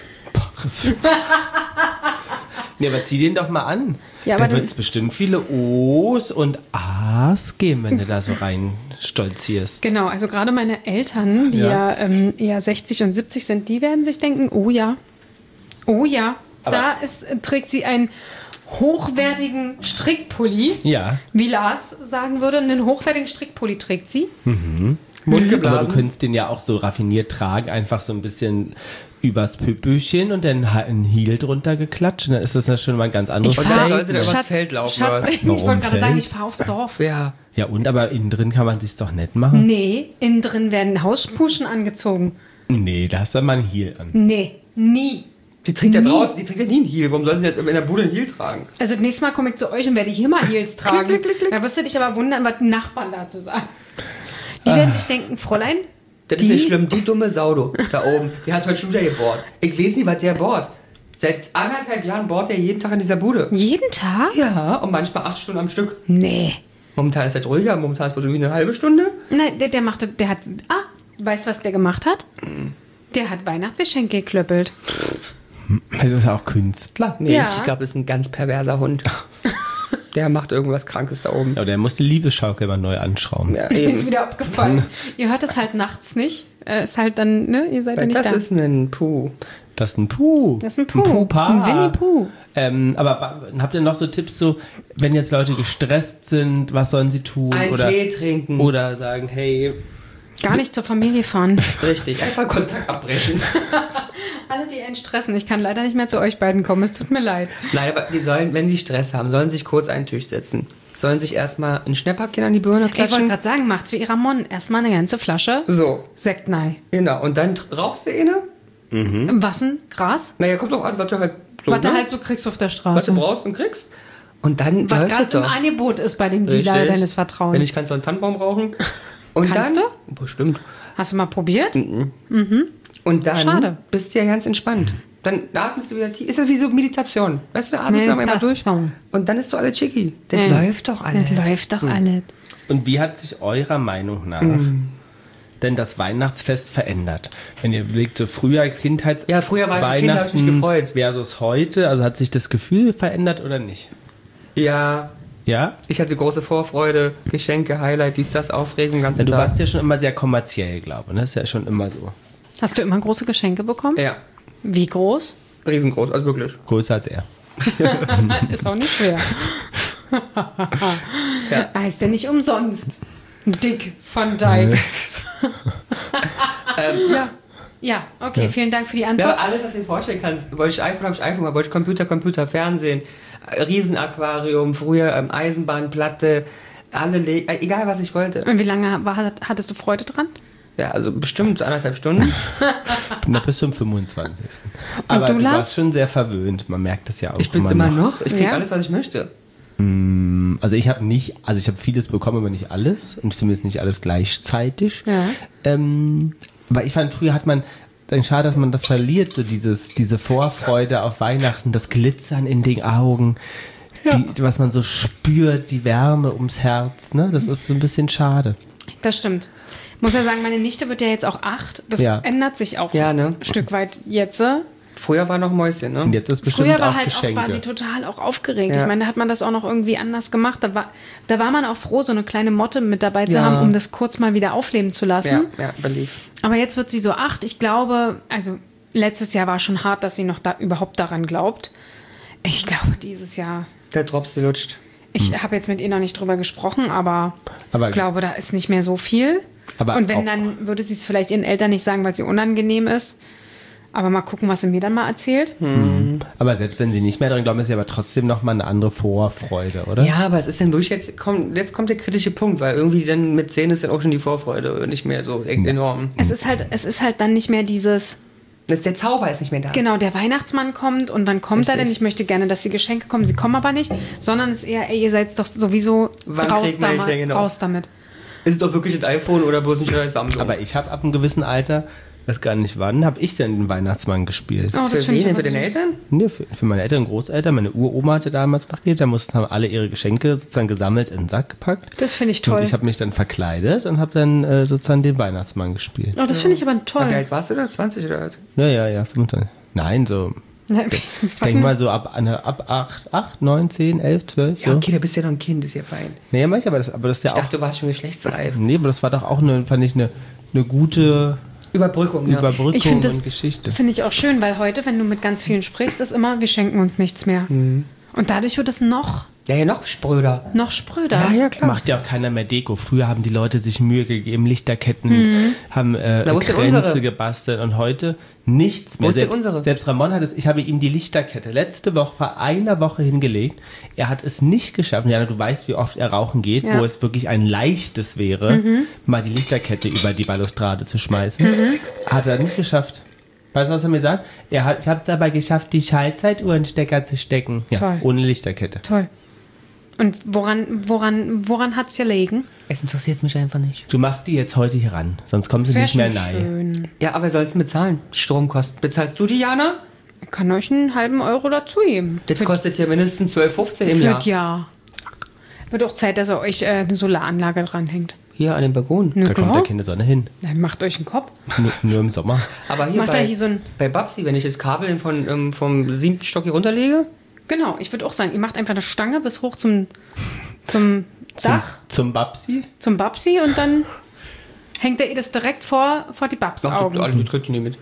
Nee, aber zieh den doch mal an. Ja, aber da dann- wird es bestimmt viele O's und A's geben, wenn du da so rein stolzierst. Genau, also gerade meine Eltern, die ja, Ja. ähm, eher sechzig und siebzig sind, die werden sich denken, oh ja, oh ja, Aber- da ist, äh, trägt sie einen hochwertigen Strickpulli, Ja, wie Lars sagen würde, einen hochwertigen Strickpulli trägt sie. Mund aber du geblasen. könntest den ja auch so raffiniert tragen, einfach so ein bisschen übers Püppöchen und dann ha- ein Heel drunter geklatscht. Und dann ist das ja schon mal ein ganz anderes Und dann Statement. soll sie da übers Feld laufen, Schatz, oder? ich Warum wollte gerade sagen, Feld? ich fahre aufs Dorf. Ja. Ja, und aber innen drin kann man sich's doch nett machen. Nee, innen drin werden Hauspuschen angezogen. Nee, da hast du mal ein Heel an. Nee, nie. Die trägt ja draußen, die trägt ja nie einen Heel. Warum soll sie jetzt in der Bude einen Heel tragen? Also nächstes Mal komme ich zu euch und werde hier mal Heels tragen. klick, klick, klick. Da wirst du dich aber wundern, was die Nachbarn dazu sagen. Die werden sich denken, Fräulein, Das ist nicht schlimm. Die dumme Sau, du, da oben, die hat heute schon wieder gebohrt. Ich weiß nicht, was der bohrt. Seit anderthalb Jahren bohrt er jeden Tag in dieser Bude. jeden Tag? Ja, und manchmal acht Stunden am Stück. Nee. Momentan ist er ruhiger, momentan ist es irgendwie eine halbe Stunde. Nein, der, der machte, der hat, ah, weißt du, was der gemacht hat? Der hat Weihnachtsgeschenke geklöppelt. Das ist ja auch Künstler. Nee, Ja. ich glaube, das ist ein ganz perverser Hund. Der macht irgendwas Krankes da oben. Ja, der muss die Liebesschaukel mal neu anschrauben. Ja, Ist eben. wieder abgefallen. Ihr hört es halt nachts nicht. Äh, ist halt dann, ne, ihr seid ja Weil nicht das da. ist ein Puh. Das ist ein Puh. Das ist ein Puh. Ein Puh-Paar. Ein Winnie-Puh. Ähm, aber ba- habt ihr noch so Tipps, so, wenn jetzt Leute gestresst sind, was sollen sie tun? Einen oder, Tee trinken. oder sagen, hey, Gar nicht zur Familie fahren. Richtig, einfach Kontakt abbrechen. Alle, die einen stressen. Ich kann leider nicht mehr zu euch beiden kommen. Es tut mir leid. Nein, aber die sollen, wenn sie Stress haben, sollen sich kurz einen Tisch setzen. Sollen sich erstmal ein Schnäpperchen an die Birne Ich wollte klatschen. gerade sagen, macht's wie Ramon. Erstmal eine ganze Flasche So, Sekt, nein. genau. Und dann tr- rauchst du eine? Was denn? Gras? Naja, kommt doch an, was du halt so, Was du ne? halt so kriegst auf der was Straße. du brauchst und kriegst. Und dann Was läuft es gerade im doch. Angebot ist bei dem Dealer Richtig. deines Vertrauens. Wenn nicht, kannst du einen Tannenbaum rauchen. Und Kannst dann, du? Bestimmt. Hast du mal probiert? Und dann Schade. bist du ja ganz entspannt. Dann atmest du wieder tief. Ist das wie so Meditation. Weißt du, atmest du dann einmal durch. Meditation. Und dann ist doch alles chicky. Das Ja. läuft doch alles. Das läuft doch alles. und wie hat sich eurer Meinung nach Mm. denn das Weihnachtsfest verändert? Wenn ihr überlegt, so früher Kindheits... Ja, früher war ich ein Kind, hab ich mich Weihnachten gefreut. versus heute, also hat sich das Gefühl verändert oder nicht? Ja, Ja? Ich hatte große Vorfreude, Geschenke, Highlight, dies, das, Aufregung, ganz Ja, du warst ja schon immer sehr kommerziell, glaube ich. Das ist ja schon immer so. Hast du immer große Geschenke bekommen? Ja, Wie groß? riesengroß, also wirklich. Größer als er. Ist auch nicht schwer. Ja. Heißt ja nicht umsonst. Dick von Dyke. ähm, ja. Ja, okay, Ja. vielen Dank für die Ja, Antwort. aber alles, was du dir vorstellen kannst. Wollte ich iPhone, habe ich iPhone gemacht. Wollte ich Computer, Computer, Fernsehen, äh, Riesenaquarium, früher ähm, Eisenbahnplatte, alle, Le äh, egal was ich wollte. Und wie lange war, hattest du Freude dran? Ja, also bestimmt anderthalb Stunden. Na, bis zum fünfundzwanzigsten Aber du, du, Lars? warst schon sehr verwöhnt. Man merkt das ja auch Ich bin's immer noch. Ich krieg Ja? alles, was ich möchte. Also ich habe nicht, also ich habe vieles bekommen, aber nicht alles. Und zumindest nicht alles gleichzeitig. Ja. Ähm, weil ich fand, früher hat man, dann schade, dass man das verliert, so dieses, diese Vorfreude auf Weihnachten, das Glitzern in den Augen, die, was man so spürt, die Wärme ums Herz. Ne? Das ist so ein bisschen schade. Das stimmt. Ich muss ja sagen, meine Nichte wird ja jetzt auch acht. Das Ja. ändert sich auch Ja, ne? ein Stück weit jetzt. äh. Früher war noch Mäuschen, ne? Und jetzt ist bestimmt Früher war auch halt Geschenke. auch, war sie total auch aufgeregt. Ja. Ich meine, da hat man das auch noch irgendwie anders gemacht. Da war, da war man auch froh, so eine kleine Motte mit dabei zu Ja. haben, um das kurz mal wieder aufleben zu lassen. Ja, ja, belief. Aber jetzt wird sie so acht. Ich glaube, also letztes Jahr war schon hart, dass sie noch da überhaupt daran glaubt. Ich glaube, dieses Jahr. Der Drops, die lutscht. Ich habe jetzt mit ihr noch nicht drüber gesprochen, aber Aber- ich glaube, da ist nicht mehr so viel. Aber Und wenn, auch- dann würde sie es vielleicht ihren Eltern nicht sagen, weil sie unangenehm ist. Aber mal gucken, was sie mir dann mal erzählt. Aber selbst wenn sie nicht mehr dran glauben, ist ja aber trotzdem nochmal eine andere Vorfreude, oder? Ja, aber es ist dann wirklich jetzt, komm, jetzt kommt der kritische Punkt, weil irgendwie dann mit zehn ist dann auch schon die Vorfreude nicht mehr so enorm. Es ist halt, es ist halt dann nicht mehr dieses, Das, der Zauber ist nicht mehr da. genau, der Weihnachtsmann kommt und wann kommt er Richtig. denn? Ich möchte gerne, dass die Geschenke kommen. Sie kommen aber nicht, sondern es ist eher, ey, ihr seid doch sowieso Wann raus, kriegen wir damit, Geschenke noch? raus damit. Ist es doch wirklich ein iPhone oder bloß ein schönes Samsung? Aber ich habe ab einem gewissen Alter, weiß gar nicht wann, habe ich denn den Weihnachtsmann gespielt. Oh, das für finde ich wen? aber Für den süß. Eltern? Nee, für, für meine Eltern, Großeltern, meine Uroma hatte damals noch gelebt, da mussten haben alle ihre Geschenke sozusagen gesammelt in den Sack gepackt. Das finde ich Und toll. ich habe mich dann verkleidet und habe dann äh, sozusagen den Weihnachtsmann gespielt. Oh, das finde ich aber Wie toll. alt warst du da? zwanzig oder was? Ja, ja, ja, fünfundzwanzig. Nein, so, ich denke mal so ab, eine, ab acht, acht, neun, zehn, elf, zwölf. Ja, so. okay, da bist du ja noch ein Kind, ist ja fein. Nee, manchmal, aber das, aber das ist ja Ich auch. dachte, du warst schon geschlechtsreif. Nee, aber das war doch auch eine, fand ich, eine, eine gute Überbrückung, ja. Überbrückung Ich finde und das Geschichte. finde ich auch schön, weil heute, wenn du mit ganz vielen sprichst, ist immer, wir schenken uns nichts mehr. Mhm. Und dadurch wird es noch, Ja, ja, noch spröder. noch spröder. Ja, ja, Das klar. macht ja auch keiner mehr Deko. Früher haben die Leute sich Mühe gegeben, Lichterketten, haben äh, Na, wo ist denn Kränze unsere? gebastelt und heute nichts mehr. Wo ist denn selbst, unsere? selbst Ramon hat es, ich habe ihm die Lichterkette letzte Woche vor einer Woche hingelegt. Er hat es nicht geschafft. Jana, du weißt, wie oft er rauchen geht, Ja. wo es wirklich ein leichtes wäre, mal die Lichterkette über die Balustrade zu schmeißen. Hat er nicht geschafft. Weißt du, was er mir sagt? Er hat, ich habe dabei geschafft, die Schallzeituhrenstecker zu stecken. Ja, Toll. ohne Lichterkette. Toll. Und woran, woran, woran hat es gelegen? Es interessiert mich einfach nicht. Du machst die jetzt heute hier ran, sonst kommen sie wär nicht mehr schon nahe. schön. Ja, aber sollst du bezahlen? Die Stromkosten. Bezahlst du die, Jana? Ich kann euch einen halben Euro dazu geben. Das kostet hier mindestens zwölf, fünfzehn im Für Jahr. das Jahr. Wird auch Zeit, dass ihr euch äh, eine Solaranlage dranhängt. Hier an dem Balkon. Na Da kommt klar. ja keine Sonne hin. Dann macht euch einen Kopf. Nur, nur im Sommer. Aber hier Macht bei, er hier so ein- bei Babsi, wenn ich das Kabel von, ähm, vom siebten Stock hier runterlege, Genau, ich würde auch sagen, ihr macht einfach eine Stange bis hoch zum, zum Zum, Dach, zum Babsi? zum Babsi und dann hängt ihr das direkt vor, vor die doch, das, Babsaugen. alles, das kriegt ihr nicht mit.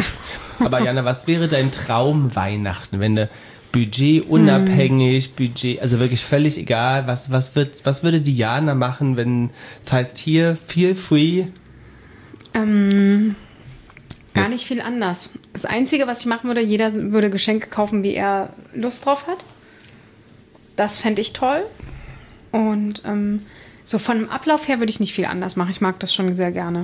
Aber Jana, was wäre dein Traum Weihnachten, wenn du Budget unabhängig, Budget, also wirklich völlig egal, was, was, wird, was würde die Jana machen, wenn es heißt hier, feel free? Ähm, gar Jetzt. nicht viel anders. Das Einzige, was ich machen würde, jeder würde Geschenke kaufen, wie er Lust drauf hat. Das fände ich toll. Und ähm, so von dem Ablauf her würde ich nicht viel anders machen. Ich mag das schon sehr gerne.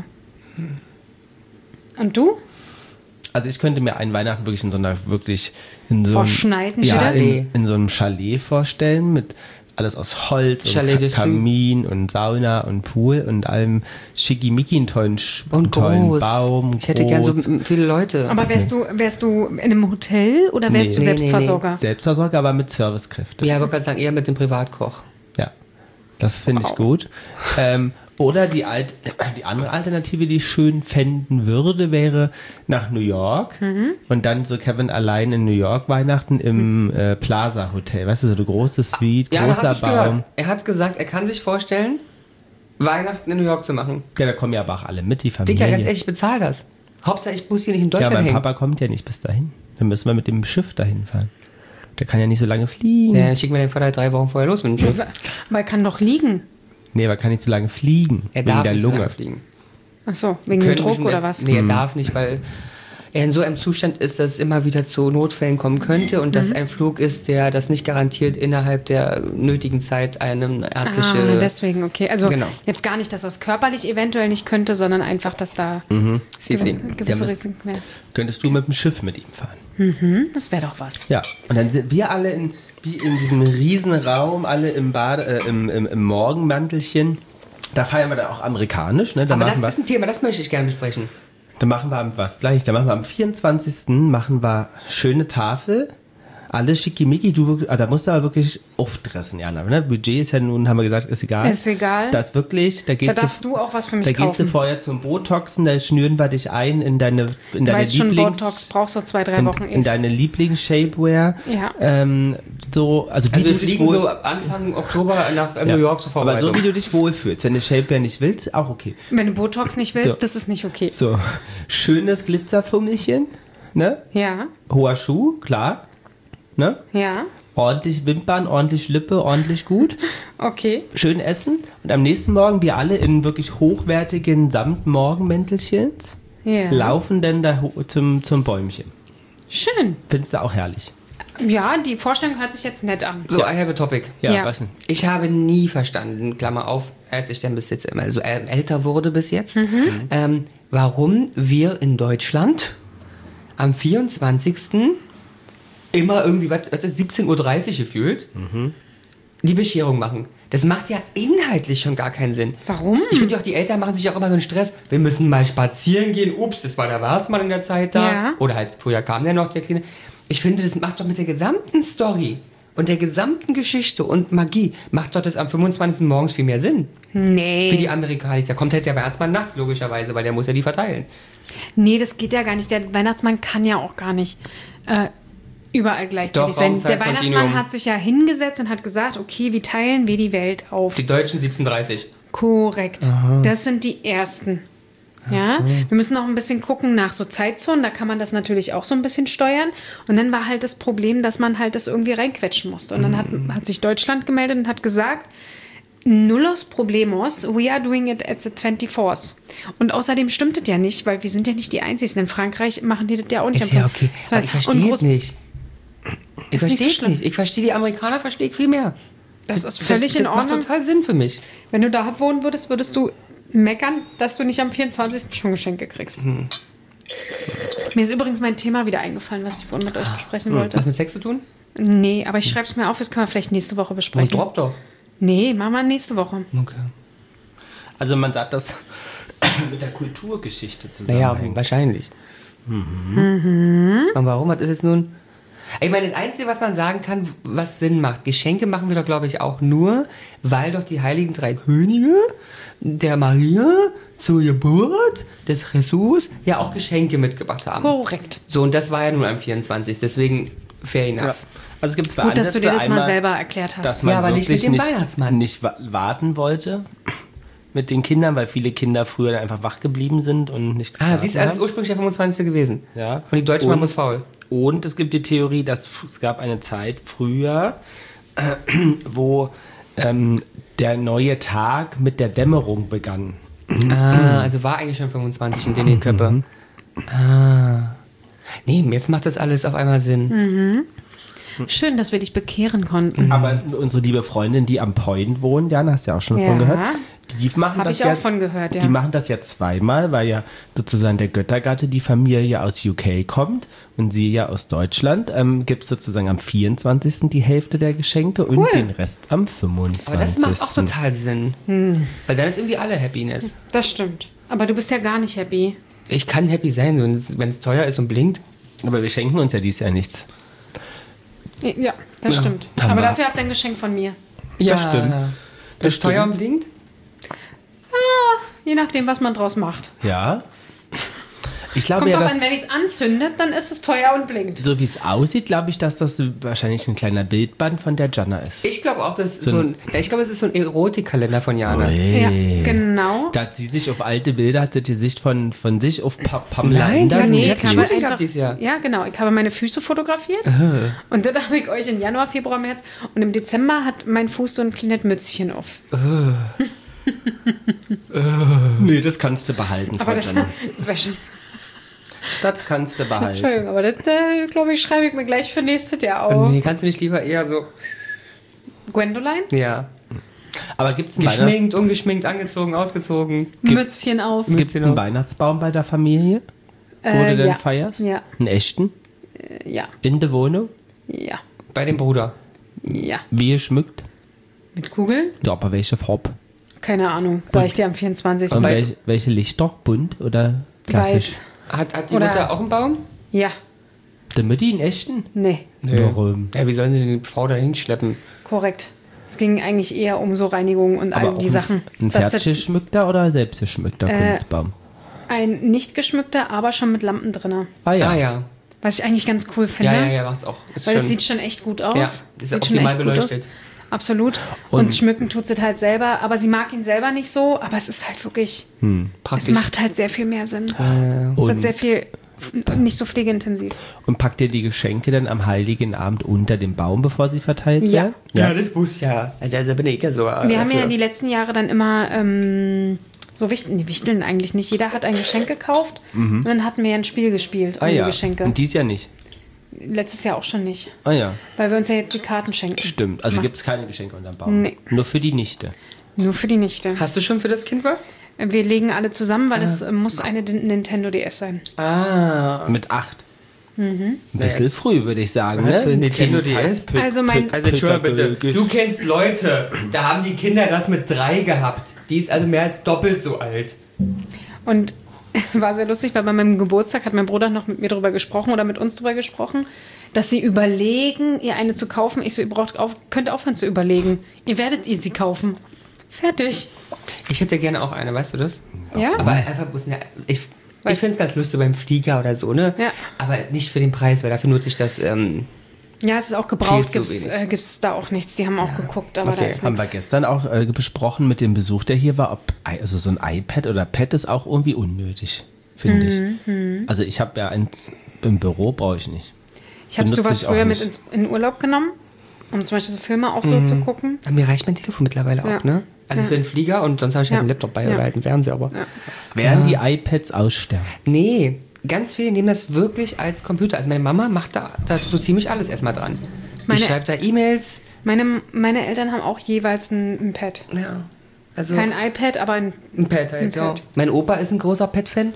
Und du? Also ich könnte mir einen Weihnachten wirklich in so einer, wirklich in so einem, Verschneiten ja, wieder? in, in so einem Chalet vorstellen, mit alles aus Holz und Chalet de Ka- Kamin und Sauna und Pool und allem schickimicki, einen tollen, Sch- Und einen tollen groß. Baum. Ich hätte gern so groß. m- viele Leute. Aber wärst du, wärst du in einem Hotel oder wärst Nee. du Nee, nee, Selbstversorger? Selbstversorger, aber mit Servicekräften. ja, ich wollte gerade sagen, eher mit dem Privatkoch. Ja, das finde ich Wow. gut. Ähm, Oder die, Alt die andere Alternative, die ich schön fänden würde, wäre nach New York Mhm. und dann so Kevin allein in New York Weihnachten im äh, Plaza Hotel. Weißt du, so eine große Suite, Ja, aber hast großer du's gehört? Baum. Er hat gesagt, er kann sich vorstellen, Weihnachten in New York zu machen. Ja, da kommen ja aber auch alle mit, die Familie. Dicker, ganz ehrlich, ich bezahle das. Hauptsache, ich muss hier nicht in Ja, Deutschland mein hängen. Papa kommt ja nicht bis dahin. Dann müssen wir mit dem Schiff dahin fahren. Der kann ja nicht so lange fliegen. Ja, dann schicken wir den Vater drei Wochen vorher los mit dem Schiff. Weil kann doch liegen. Nee, aber kann nicht so lange fliegen. Er wegen darf der nicht so Lunge. lange fliegen. Ach so, wegen dem Könnte Druck mich- oder was? Nee, er Hm. darf nicht, weil er in so einem Zustand ist, dass es immer wieder zu Notfällen kommen könnte und Mhm. dass ein Flug ist, der das nicht garantiert innerhalb der nötigen Zeit eine ärztliche... Ah, deswegen, okay. Also Genau. jetzt gar nicht, dass das körperlich eventuell nicht könnte, sondern einfach, dass da Sie sehen. gew- gewisse Ja, Risiken wären. Könntest du mit dem Schiff mit ihm fahren? Hm, das wäre doch was. Ja. Und dann sind wir alle in, wie in diesem riesen Raum, alle im, Bade, äh, im, im, im Morgenmantelchen. Da feiern wir dann auch amerikanisch. Ne? Da, Aber machen das wir, ist ein Thema, das möchte ich gerne besprechen. da machen wir am, was gleich, da machen wir am vierundzwanzigsten machen wir schöne Tafel. Alles schickimicki. Du, ah, da musst du aber wirklich aufdressen, Jana. Ne? Budget ist ja nun, haben wir gesagt, ist egal. Ist egal. Das wirklich, da Da gehst darfst du, du auch was für mich da gehst du kaufen. vorher zum Botoxen, da schnüren wir dich ein in deine, in Du deine weißt schon, Lieblings... Botox brauchst so zwei, drei in, Wochen in ist. deine Lieblings-Shapewear. Ja. Ähm, so, also, wie Also wir du dich fliegen wohl, so Anfang Oktober nach äh, ja. New York zur Aber Vorbereitung. so wie du dich wohlfühlst. Wenn du Shapewear nicht willst, auch okay. Wenn du Botox nicht willst, So. das ist nicht okay. So, schönes Glitzerfummelchen, ne? Ja, Hoher Schuh, klar. Ne? ja, Ordentlich Wimpern, ordentlich Lippe, ordentlich gut. okay. Schön essen. Und am nächsten Morgen wir alle in wirklich hochwertigen Samtmorgenmäntelchens Ja. laufen dann da ho- zum, zum Bäumchen. Schön. Findest du auch herrlich? Ja, die Vorstellung hört sich jetzt nett an. So, I have a topic. Ja, Ja. was denn? Ich habe nie verstanden, Klammer auf, als ich dann bis jetzt immer so äl- älter wurde bis jetzt, Mhm. ähm, warum wir in Deutschland am vierundzwanzigsten immer irgendwie, was, was ist, siebzehn Uhr dreißig gefühlt, die Bescherung machen. Das macht ja inhaltlich schon gar keinen Sinn. Warum? Ich finde ja auch, die Eltern machen sich auch immer so einen Stress. Wir müssen mal spazieren gehen. Ups, das war der Weihnachtsmann in der Zeit da. Ja. Oder halt, früher kam der noch, der Kleine. Ich finde, das macht doch mit der gesamten Story und der gesamten Geschichte und Magie, macht doch das am fünfundzwanzigsten morgens viel mehr Sinn. Nee. Wie die Amerikaner. Da kommt halt der Weihnachtsmann nachts, logischerweise, weil der muss ja die verteilen. Nee, das geht ja gar nicht. Der Weihnachtsmann kann ja auch gar nicht äh, überall gleichzeitig Doch, sein. Raumzeit, Der Weihnachtsmann Kontinuum. hat sich ja hingesetzt und hat gesagt, okay, wie teilen wir die Welt auf? Die Deutschen siebzehn Uhr dreißig. Korrekt. Das sind die ersten. Ja, wir müssen noch ein bisschen gucken nach so Zeitzonen, da kann man das natürlich auch so ein bisschen steuern. Und dann war halt das Problem, dass man halt das irgendwie reinquetschen musste. Und dann hat, hat sich Deutschland gemeldet und hat gesagt, nullos problemos, we are doing it at the twenty-fourth. Und außerdem stimmt es ja nicht, weil wir sind ja nicht die Einzigen. In Frankreich machen die das ja auch nicht. Ist am ja fünf- okay. Aber ich Und verstehe Groß- es nicht. Ich Ist nicht so verstehe es schlimm. nicht. Ich verstehe die Amerikaner, verstehe ich viel mehr. Das ist völlig das, in das Ordnung. macht total Sinn für mich. Wenn du da wohnen würdest, würdest du meckern, dass du nicht am vierundzwanzigsten schon Geschenke kriegst. Hm. Mir ist übrigens mein Thema wieder eingefallen, was ich vorhin mit euch besprechen wollte. Was mit Sex zu tun? Nee, aber ich schreibe es mir auf, das können wir vielleicht nächste Woche Und besprechen. drop doch. Nee, machen wir nächste Woche. Okay. Also man sagt das mit der Kulturgeschichte Naja, zusammenhängt. wahrscheinlich. Und warum? Was ist es nun? Ich meine, das Einzige, was man sagen kann, was Sinn macht, Geschenke machen wir doch, glaube ich, auch nur, weil doch die heiligen drei Könige der Maria zur Geburt des Jesus ja auch Geschenke mitgebracht haben. Korrekt. So, und das war ja nun am vierundzwanzigsten Deswegen fair enough. Ja. Also es gibt zwei Gut, dass du Ansätze. dir das mal Einmal, selber erklärt hast. dass man Ja, aber nicht wirklich mit dem nicht, Weihnachtsmann. nicht wa- warten wollte mit den Kindern, weil viele Kinder früher dann einfach wach geblieben sind und nicht Ah, geschlafen siehst du, also es ist haben. ursprünglich der fünfundzwanzigste gewesen. Ja. Und die Deutsche Und- Mann muss faul. Und es gibt die Theorie, dass f- es gab eine Zeit früher, äh, wo ähm, der neue Tag mit der Dämmerung begann. Ah, also war eigentlich schon fünfundzwanzig in den Köppe. Ah. Nee, jetzt macht das alles auf einmal Sinn. Schön, dass wir dich bekehren konnten. Aber unsere liebe Freundin, die am Point wohnt, Jan, hast du ja auch schon Ja. von gehört, die machen Hab das ich ja, auch von gehört, ja. Die machen das ja zweimal, weil ja sozusagen der Göttergatte, die Familie aus U K kommt und sie ja aus Deutschland. Ähm, gibt es sozusagen am vierundzwanzigsten die Hälfte der Geschenke Cool. und den Rest am fünfundzwanzigsten. Aber das macht auch total Sinn. Weil dann ist irgendwie alle Happiness. Das stimmt. Aber du bist ja gar nicht happy. Ich kann happy sein, wenn es teuer ist und blinkt. Aber wir schenken uns ja dieses Jahr nichts. Ja, das Ja. stimmt. Haben Aber wir. dafür habt ihr ein Geschenk von mir. Ja, Das stimmt. Das Das ist teuer stimmt. und blinkt? je nachdem, was man draus macht. Ja. Ich glaube Kommt ja, drauf dass, an, wenn ich es anzündet, dann ist es teuer und blinkt. so wie es aussieht, glaube ich, dass das wahrscheinlich ein kleiner Bildband von der Jana ist. Ich glaube auch, das ist So so ein- ein, ja, ich glaube, es ist so ein Erotikkalender von Jana. Ja, genau. Da hat sie sich auf alte Bilder, hat sie die Sicht von, von sich auf pa Pamela Nein, Anderson ja, nee, Nee, ihr ich habt habe Shooting gehabt einfach, dieses Jahr. ja, genau. Ich habe meine Füße fotografiert. Und dann habe ich euch im Januar, Februar, März. Und im Dezember hat mein Fuß so ein kleines Mützchen auf. Nee, das kannst du behalten, Aber Frau das, Jana. das wäre schon. Das kannst du behalten. Entschuldigung, aber das, äh, glaube ich, schreibe ich mir gleich für nächstes Jahr auf. Nee, kannst du nicht lieber eher so, Gwendoline? ja, Aber gibt es einen, Weihnachts geschminkt, ungeschminkt, angezogen, ausgezogen. Mützchen auf. gibt's einen noch? Weihnachtsbaum bei der Familie, wo Äh, du denn ja. feierst? Ja. Einen echten? Äh, Ja, In der Wohnung? ja, Bei dem Bruder. ja. Wie geschmückt? Mit Kugeln? Ja, aber welche Farbe? Keine Ahnung. Sag ich dir am vierundzwanzigsten Und bei- welche, welche Lichter? Bunt oder klassisch? Weiß. Hat, hat die Oder- Mutter auch einen Baum? Ja, Der Mutti einen echten? nee, Warum? Ja, wie sollen sie denn die Frau da hinschleppen? korrekt. Es ging eigentlich eher um so Reinigung und all auch die ein, Sachen. Ein Dass das fertiggeschmückter oder selbstgeschmückter Äh, Kunstbaum? ein nicht geschmückter, aber schon mit Lampen drin. Ah ja. Ah ja. Was ich eigentlich ganz cool finde. Ja, ja, ja, macht's auch. Ist Weil schon, es sieht schon echt gut aus. ja, ist sieht schon optimal echt gut aus. beleuchtet. Absolut. Und, Und- schmücken tut sie halt selber. Aber sie mag ihn selber nicht so. Aber es ist halt wirklich, es Praktisch. macht halt sehr viel mehr Sinn. es Und- hat sehr viel, nicht so pflegeintensiv. Und packt ihr die Geschenke dann am Heiligen Abend unter dem Baum, bevor sie verteilt Ja. werden? Ja, das muss ja. Da, da bin ich ja so. Wir haben ja die letzten Jahre dann immer ähm, so Wichteln, die Wichteln eigentlich nicht. Jeder hat ein Geschenk gekauft und dann hatten wir ja ein Spiel gespielt um Ah die ja. Geschenke. Und dies ja nicht. Letztes Jahr auch schon nicht. Ah ja. Weil wir uns ja jetzt die Karten schenken. Stimmt. Also Macht- gibt es keine Geschenke unterm Baum. Nee. Nur für die Nichte. Nur für die Nichte. Hast du schon für das Kind was? Wir legen alle zusammen, weil es äh, muss eine Din- Nintendo D S sein. Ah. Mit acht. Mhm. Ein bisschen früh, würde ich sagen. Was ne? für ein Nintendo D S? Kindheitspä- Also mein- Also entschuldige bitte, pädagogisch. du kennst Leute, da haben die Kinder das mit drei gehabt. Die ist also mehr als doppelt so alt. Und es war sehr lustig, weil bei meinem Geburtstag hat mein Bruder noch mit mir drüber gesprochen oder mit uns drüber gesprochen, dass sie überlegen, ihr eine zu kaufen. Ich so, ihr braucht auf, könnt aufhören zu überlegen. Ihr werdet ihr sie kaufen. Fertig. Ich hätte gerne auch eine, weißt du das? Ja? Aber einfach muss eine, ich, ich finde es ganz lustig beim Flieger oder so, ne? Ja. Aber nicht für den Preis, weil dafür nutze ich das. Ähm, Ja, es ist auch gebraucht, Viel zu gibt's, wenig. äh, gibt's da auch nichts. Die haben auch geguckt, aber Okay, da ist Haben wir nichts. gestern auch äh, besprochen mit dem Besuch, der hier war, ob also so ein iPad oder Pad ist auch irgendwie unnötig, finde Mhm, ich. Also ich habe ja eins im Büro, brauche ich nicht. Ich habe benutze sowas ich auch früher mit nicht. ins, in Urlaub genommen, um zum Beispiel so Filme auch so zu gucken. mir reicht mein Telefon mittlerweile Ja. auch, ne? Also Ja. für den Flieger und sonst habe ich halt Ja. einen Laptop bei Ja. oder halt einen Fernseher, aber. Werden die iPads aussterben? Nee, ganz viele nehmen das wirklich als Computer. Also meine Mama macht da, da so ziemlich alles erstmal dran. Meine- Die schreibt da E-Mails. Meine, meine Eltern haben auch jeweils ein, ein Pad. Ja. Also Kein iPad, aber ein. ein Pad halt, ein ja. Pad. Mein Opa ist ein großer Pad-Fan.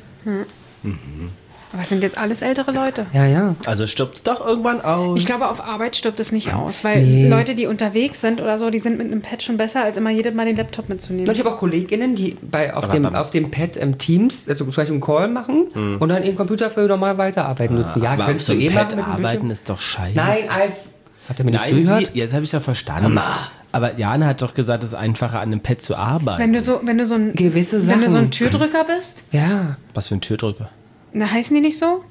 Aber es sind jetzt alles ältere Leute. Ja, ja. Also stirbt es doch irgendwann aus. Ich glaube, auf Arbeit stirbt es nicht aus, weil Nee. Leute, die unterwegs sind oder so, die sind mit einem Pad schon besser, als immer jedes Mal den Laptop mitzunehmen. Und ich habe auch KollegInnen, die bei, auf, Aber dem, beim- auf dem Pad im Teams, also zum Beispiel einen Call machen und dann ihren Computer für normal weiterarbeiten nutzen. Ja, aber könntest auf du so eh einem machen Pad mit dem arbeiten Bildschirm. ist doch scheiße. Nein, als... Habt ihr mir nicht Nein, zugehört? sie, jetzt habe ich ja verstanden. Aber Jana hat doch gesagt, es ist einfacher, an einem Pad zu arbeiten. Wenn du so, wenn du so ein, Gewisse wenn du so ein Sachen. Türdrücker bist, Ja. Was für ein Türdrücker? na, heißen die nicht so?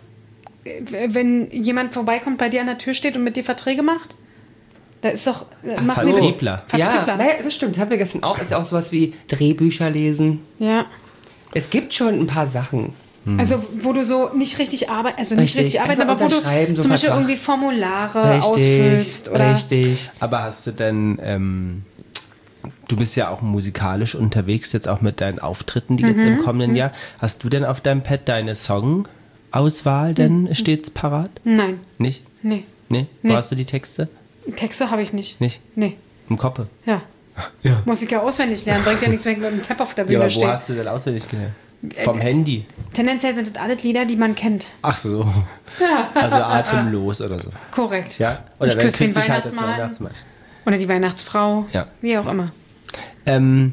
Wenn jemand vorbeikommt, bei dir an der Tür steht und mit dir Verträge macht, da ist doch. Ach, machen die doch- Vertriebler. Vertriebler. Ja, naja, das stimmt. Das hatten wir gestern auch. Ist ja auch sowas wie Drehbücher lesen. Ja. Es gibt schon ein paar Sachen. Also, wo du so nicht richtig arbeitest, also nicht Richtig. richtig arbeiten, Einfach aber wo du unterschreiben, so zum Beispiel Vertrag. irgendwie Formulare ausfüllst oder. richtig. Aber hast du denn, ähm, du bist ja auch musikalisch unterwegs, jetzt auch mit deinen Auftritten, die jetzt im kommenden Jahr. Hast du denn auf deinem Pad deine Songauswahl denn stets parat? Nein, Nicht? nee. Nee? Wo Nee. hast du die Texte? Texte habe ich nicht. Nicht? Nee. Im Kopf? Ja. Ja. Muss ich ja auswendig lernen. Bringt ja nichts, wenn ich mit dem Tab auf der Ja, Bühne aber wo stehe. hast du denn auswendig gelernt? Vom Handy. Tendenziell sind das alles Lieder, die man kennt. Ach so. Also atemlos oder so. Korrekt. Ja? Oder ich dann küsse den küsst dich halt das Weihnachtsmann. Weihnachtsmann. Oder die Weihnachtsfrau. Ja. Wie auch immer. Ähm,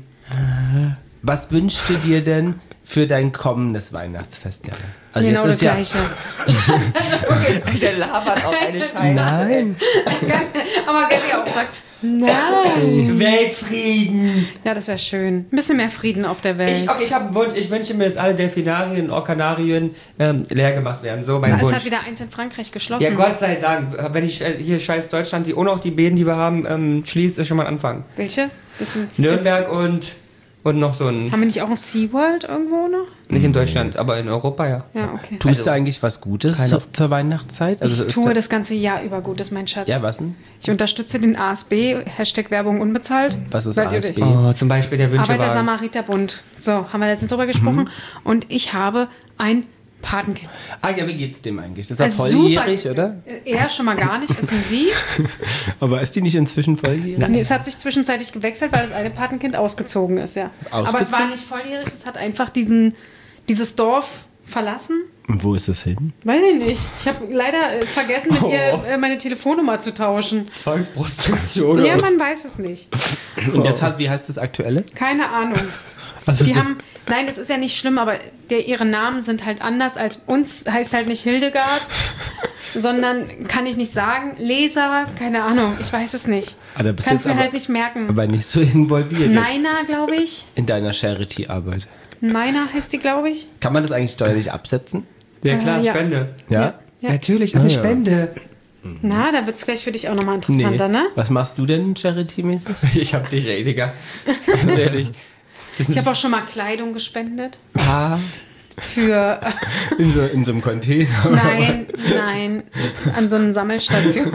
was wünschst du dir denn für dein kommendes Weihnachtsfest, Jana? Also genau das ja, Gleiche. Der labert auch eine Scheiße. Nein. Aber Gabby auch sagt, Nein. Weltfrieden. Ja, das wäre schön. Ein bisschen mehr Frieden auf der Welt. Ich, okay, ich habe einen Wunsch. Ich wünsche mir, dass alle Delfinarien, Orkanarien ähm, leer gemacht werden. So mein es Wunsch. hat wieder eins in Frankreich geschlossen. Ja, Gott sei Dank. Wenn ich äh, hier scheiß Deutschland, die auch noch die Bäden, die wir haben, ähm, schließt, ist schon mal ein Anfang. Welche? Das sind Nürnberg und, und noch so ein... Haben wir nicht auch ein SeaWorld irgendwo noch? Nicht in Deutschland, aber in Europa, ja. Ja, okay. Tust Also, du eigentlich was Gutes keine- zu, zur Weihnachtszeit? Also Ich ist tue da- das ganze Jahr über Gutes, mein Schatz. Ja, was denn? Ich unterstütze den A S B, Hashtag Werbung unbezahlt. Was ist Seid A ihr S B? nicht? Oh, zum Beispiel der Wünschewagen. Arbeiter-Samariter-Bund. So, haben wir letztens drüber gesprochen. Und ich habe ein Patenkind. Ah ja, wie geht's dem eigentlich? Das ist ja Also volljährig, super. oder? Er schon mal gar nicht, ist ein Sie. Aber ist die nicht inzwischen volljährig? Nee, es hat sich zwischenzeitlich gewechselt, weil das eine Patenkind ausgezogen ist, ja. Aber es Ausgezogen? war nicht volljährig, es hat einfach diesen, dieses Dorf verlassen. Und wo ist es hin? Weiß ich nicht. Ich habe leider äh, vergessen, mit Oh. ihr äh, meine Telefonnummer zu tauschen. Zwangsprostitution. Ja, man weiß es nicht. Und jetzt hat, wie heißt das aktuelle? Keine Ahnung. Also Die so- haben, nein, das ist ja nicht schlimm, aber der, ihre Namen sind halt anders als uns. Heißt halt nicht Hildegard, sondern kann ich nicht sagen. Leser, keine Ahnung, ich weiß es nicht. Ah, da bist du Kannst jetzt mir aber- halt nicht merken. aber nicht so involviert jetzt Neiner, glaube ich. in deiner Charity-Arbeit. Neiner heißt die, glaube ich. Kann man das eigentlich steuerlich absetzen? Ja, klar, Äh, ja. Spende. Ja? Ja. Natürlich, ist eine Ah, ja. Spende. Na, da wird es gleich für dich auch nochmal interessanter, ne? Was machst du denn Charity-mäßig? Ich hab dich, ey, Digga. Ganz ehrlich. Das Ich habe auch schon mal Kleidung gespendet. Ah, Für, In so, in so einem Container? nein, nein, an so einer Sammelstation.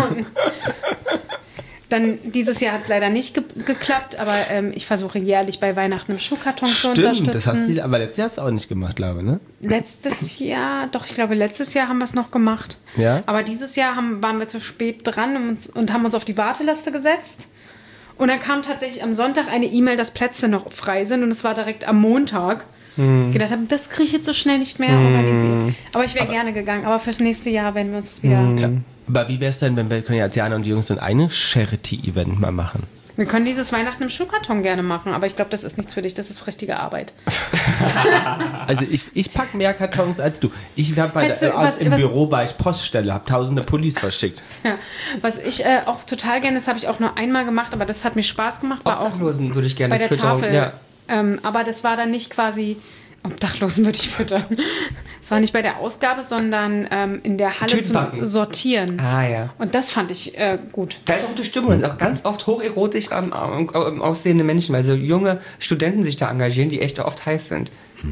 Dann, dieses Jahr hat es leider nicht ge geklappt, aber ähm, ich versuche jährlich bei Weihnachten im Schuhkarton zu unterstützen. Stimmt, das hast du, aber letztes Jahr hast du auch nicht gemacht, glaube ich, ne? Letztes Jahr, doch, ich glaube, letztes Jahr haben wir es noch gemacht. Ja? Aber dieses Jahr haben, waren wir zu spät dran und, uns, und haben uns auf die Warteliste gesetzt. Und dann kam tatsächlich am Sonntag eine E-Mail, dass Plätze noch frei sind. Und es war direkt am Montag. Hm. Gedacht habe, das kriege ich jetzt so schnell nicht mehr organisiert. Aber ich wäre gerne gegangen. Aber fürs nächste Jahr werden wir uns das wieder... Hm. Ja. Aber wie wäre es denn, wenn wir können ja als Jana und die Jungs dann eine Charity-Event mal machen? Wir können dieses Weihnachten im Schuhkarton gerne machen. Aber ich glaube, das ist nichts für dich. Das ist richtige Arbeit. Also ich, ich pack mehr Kartons als du. Ich habe bei Hättest du der, äh, was- im was- Büro war ich Poststelle, habe tausende Pullis verschickt. Ja. Was ich äh, auch total gerne, das habe ich auch nur einmal gemacht, aber das hat mir Spaß gemacht. War auch Obdachlosen würde ich gerne bei der füttern. Tafel. Ja. Ähm, aber das war dann nicht quasi, Obdachlosen würde ich füttern. Es war nicht bei der Ausgabe, sondern ähm, in der Halle zum Tütenbacken. Sortieren. Ah, ja. Und das fand ich äh, gut. Da ist auch die Stimmung. Es sind auch ganz oft hocherotisch ähm, ähm, ähm, aussehende Menschen, weil so junge Studenten sich da engagieren, die echt oft heiß sind.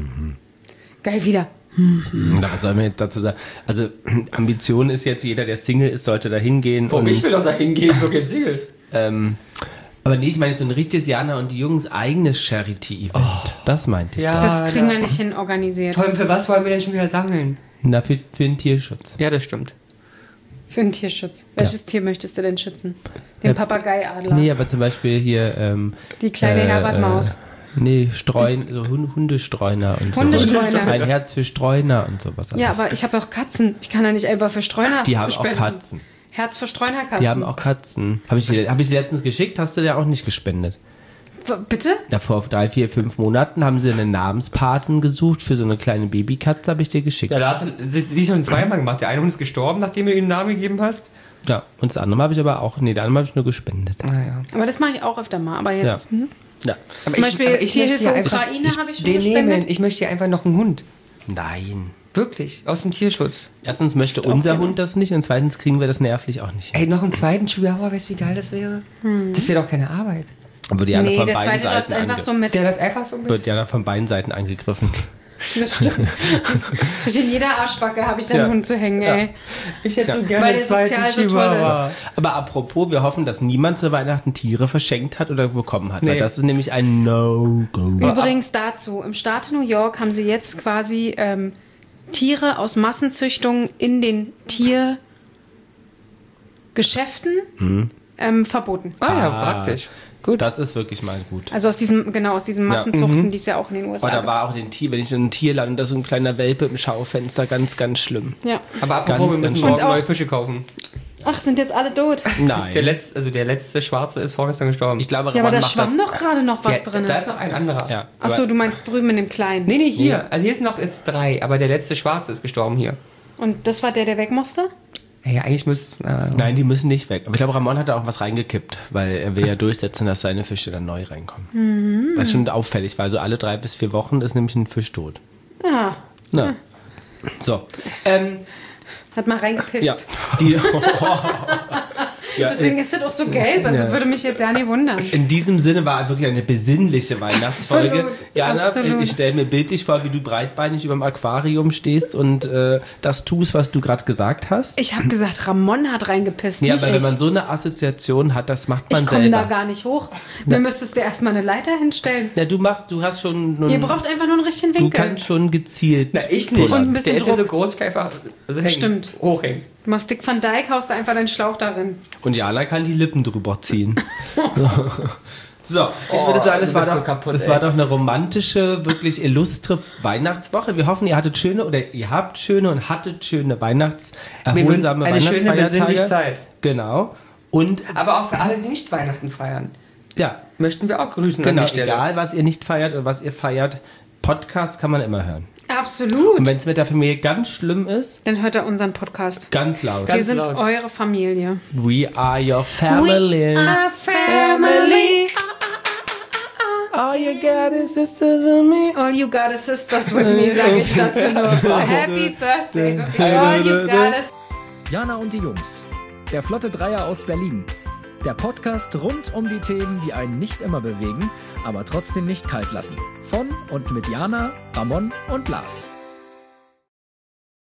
Geil wieder. Na, was soll man jetzt dazu sagen? Also Ambition ist jetzt, jeder, der Single ist, sollte da hingehen. Oh, ich will doch da hingehen, wo kein Single. Ähm, aber nee, ich meine so ein richtiges Jana und die Jungs eigenes Charity-Event. Das meinte ich. Ja. Ja. Das kriegen na- wir nicht hin organisiert. Vor allem, für was wollen wir denn schon wieder sammeln? Na, für, für den Tierschutz. Ja, das stimmt. Für den Tierschutz. Welches Tier möchtest du denn schützen? Den Ja, Papageiadler. Nee, aber zum Beispiel hier... Ähm, Die kleine Herbert-Maus. Nee, Streun, so Hund- Hundestreuner und so. Hundestreuner. Ein Herz für Streuner und sowas. Ja, alles. aber ich habe auch Katzen. Ich kann ja nicht einfach für Streuner Die haben auch spenden. Katzen. Herz für Streunerkatzen. Die haben auch Katzen. Habe ich, dir- hab ich dir letztens geschickt, hast du ja auch nicht gespendet. W- Bitte? Da vor drei, vier, fünf Monaten haben sie einen Namenspaten gesucht für so eine kleine Babykatze, habe ich dir geschickt. Ja, Ja, da hast du das, die schon zweimal gemacht. Der eine Hund ist gestorben, nachdem du ihm einen Namen gegeben hast. und das andere habe ich aber auch, nee, das andere habe ich nur gespendet. Ah, ja. Aber das mache ich auch öfter mal. Aber jetzt, Ja. hm? Ja. Aber Zum Beispiel aber möchte Tierhilfe ja einfach- Ukraine ich- habe ich schon den gespendet. nehmen. Ich möchte ja einfach noch einen Hund. Nein. Wirklich, aus dem Tierschutz. Erstens möchte unser Hund das nicht und zweitens kriegen wir das nervlich auch nicht. Ey, noch einen zweiten Chihuahua, weißt du, wie geil das wäre? Das wäre doch keine Arbeit. Und wird Jana Nee, von der beiden zweite läuft Seiten einfach ange- so mit. Der läuft einfach so mit. wird Jana von beiden Seiten angegriffen. Das stimmt. In jeder Arschbacke habe ich da einen Ja. Hund zu hängen, ey. Ich hätte so gerne Weil einen der zweiten sozial so toll Chihuahua. Aber apropos, wir hoffen, dass niemand zu Weihnachten Tiere verschenkt hat oder bekommen hat. Weil Nee. das ist nämlich ein No-Go. Übrigens dazu, im Staat New York haben sie jetzt quasi ähm, Tiere aus Massenzüchtung in den Tiergeschäften ähm, verboten. Ah ja, Ah. praktisch. Gut. Das ist wirklich mal gut. Also aus diesem, genau, aus diesen Massenzuchten, die es ja auch in den U S A Aber da gibt. war auch den Tier, wenn ich in ein Tierland und da so ein kleiner Welpe im Schaufenster, ganz, ganz schlimm. Ja. Aber apropos, Ganz, wir müssen ganz morgen schön. Und neue auch- Fische kaufen. Ach, sind jetzt alle tot? Nein. Der letzte, also der letzte Schwarze ist vorgestern gestorben. ich glaube, Ja, aber Ramon da macht schwamm das. doch gerade noch was ja, drin. Da ist noch ein anderer. Ja, Ach so, aber- du meinst drüben in dem Kleinen. Nee, nee, hier. Also hier sind noch jetzt drei, aber der letzte Schwarze ist gestorben hier. Und das war der, der weg musste? Ja, eigentlich müsste... Äh, Nein, die müssen nicht weg. Aber ich glaube, Ramon hat da auch was reingekippt, weil er will ja durchsetzen, dass seine Fische dann neu reinkommen. Mhm. Das ist schon auffällig, weil so alle drei bis vier Wochen ist nämlich ein Fisch tot. Ja. Na. So. Ähm, Hat mal reingepisst. ja. Die, ja, Deswegen ist das auch so gelb, also Ja. würde mich jetzt ja nicht wundern. in diesem Sinne war wirklich eine besinnliche Weihnachtsfolge. Absolut, Jana, absolut. ich stelle mir bildlich vor, wie du breitbeinig über dem Aquarium stehst und äh, das tust, was du gerade gesagt hast. Ich habe gesagt, Ramon hat reingepisst, Ja, nicht aber wenn ich. man so eine Assoziation hat, das macht man Ich komme selber. da gar nicht hoch. Mir müsstest du erstmal eine Leiter hinstellen. Ja, du machst, du hast schon. Nun, Ihr braucht einfach nur einen richtigen du Winkel. kannst schon gezielt. Na, ich nicht. Und ein bisschen Der ist ja so Druck. groß, ich kann einfach also hängen, Stimmt. hochhängen. Du machst Dick Van Dyke, haust da einfach deinen Schlauch darin. Und Jana kann die Lippen drüber ziehen. So, ich Oh, würde sagen, du das, war bist doch, so kaputt, das ey. war doch eine romantische, wirklich illustre Weihnachtswoche. Wir hoffen, ihr hattet schöne oder ihr habt schöne und hattet schöne Weihnachts Wir wünschen erholsame eine schöne Weihnachtsfeiertage. Besinnlichkeit. Genau. Und Aber auch für alle, die nicht Weihnachten feiern, ja, möchten wir auch grüßen genau, an die Stelle. egal was ihr nicht feiert oder was ihr feiert, Podcast kann man immer hören. Absolut. Und wenn es mit der Familie ganz schlimm ist, Dann hört er unseren Podcast. ganz laut. Wir Ganz sind laut. eure Familie. We are your family. family. All you got is sisters with me. All you got is sisters with me, sage ich dazu nur. Happy Birthday, wirklich. All you got is... Jana und die Jungs. Der Flotte Dreier aus Berlin. Der Podcast rund um die Themen, die einen nicht immer bewegen, aber trotzdem nicht kalt lassen. Von und mit Jana, Ramon und Lars.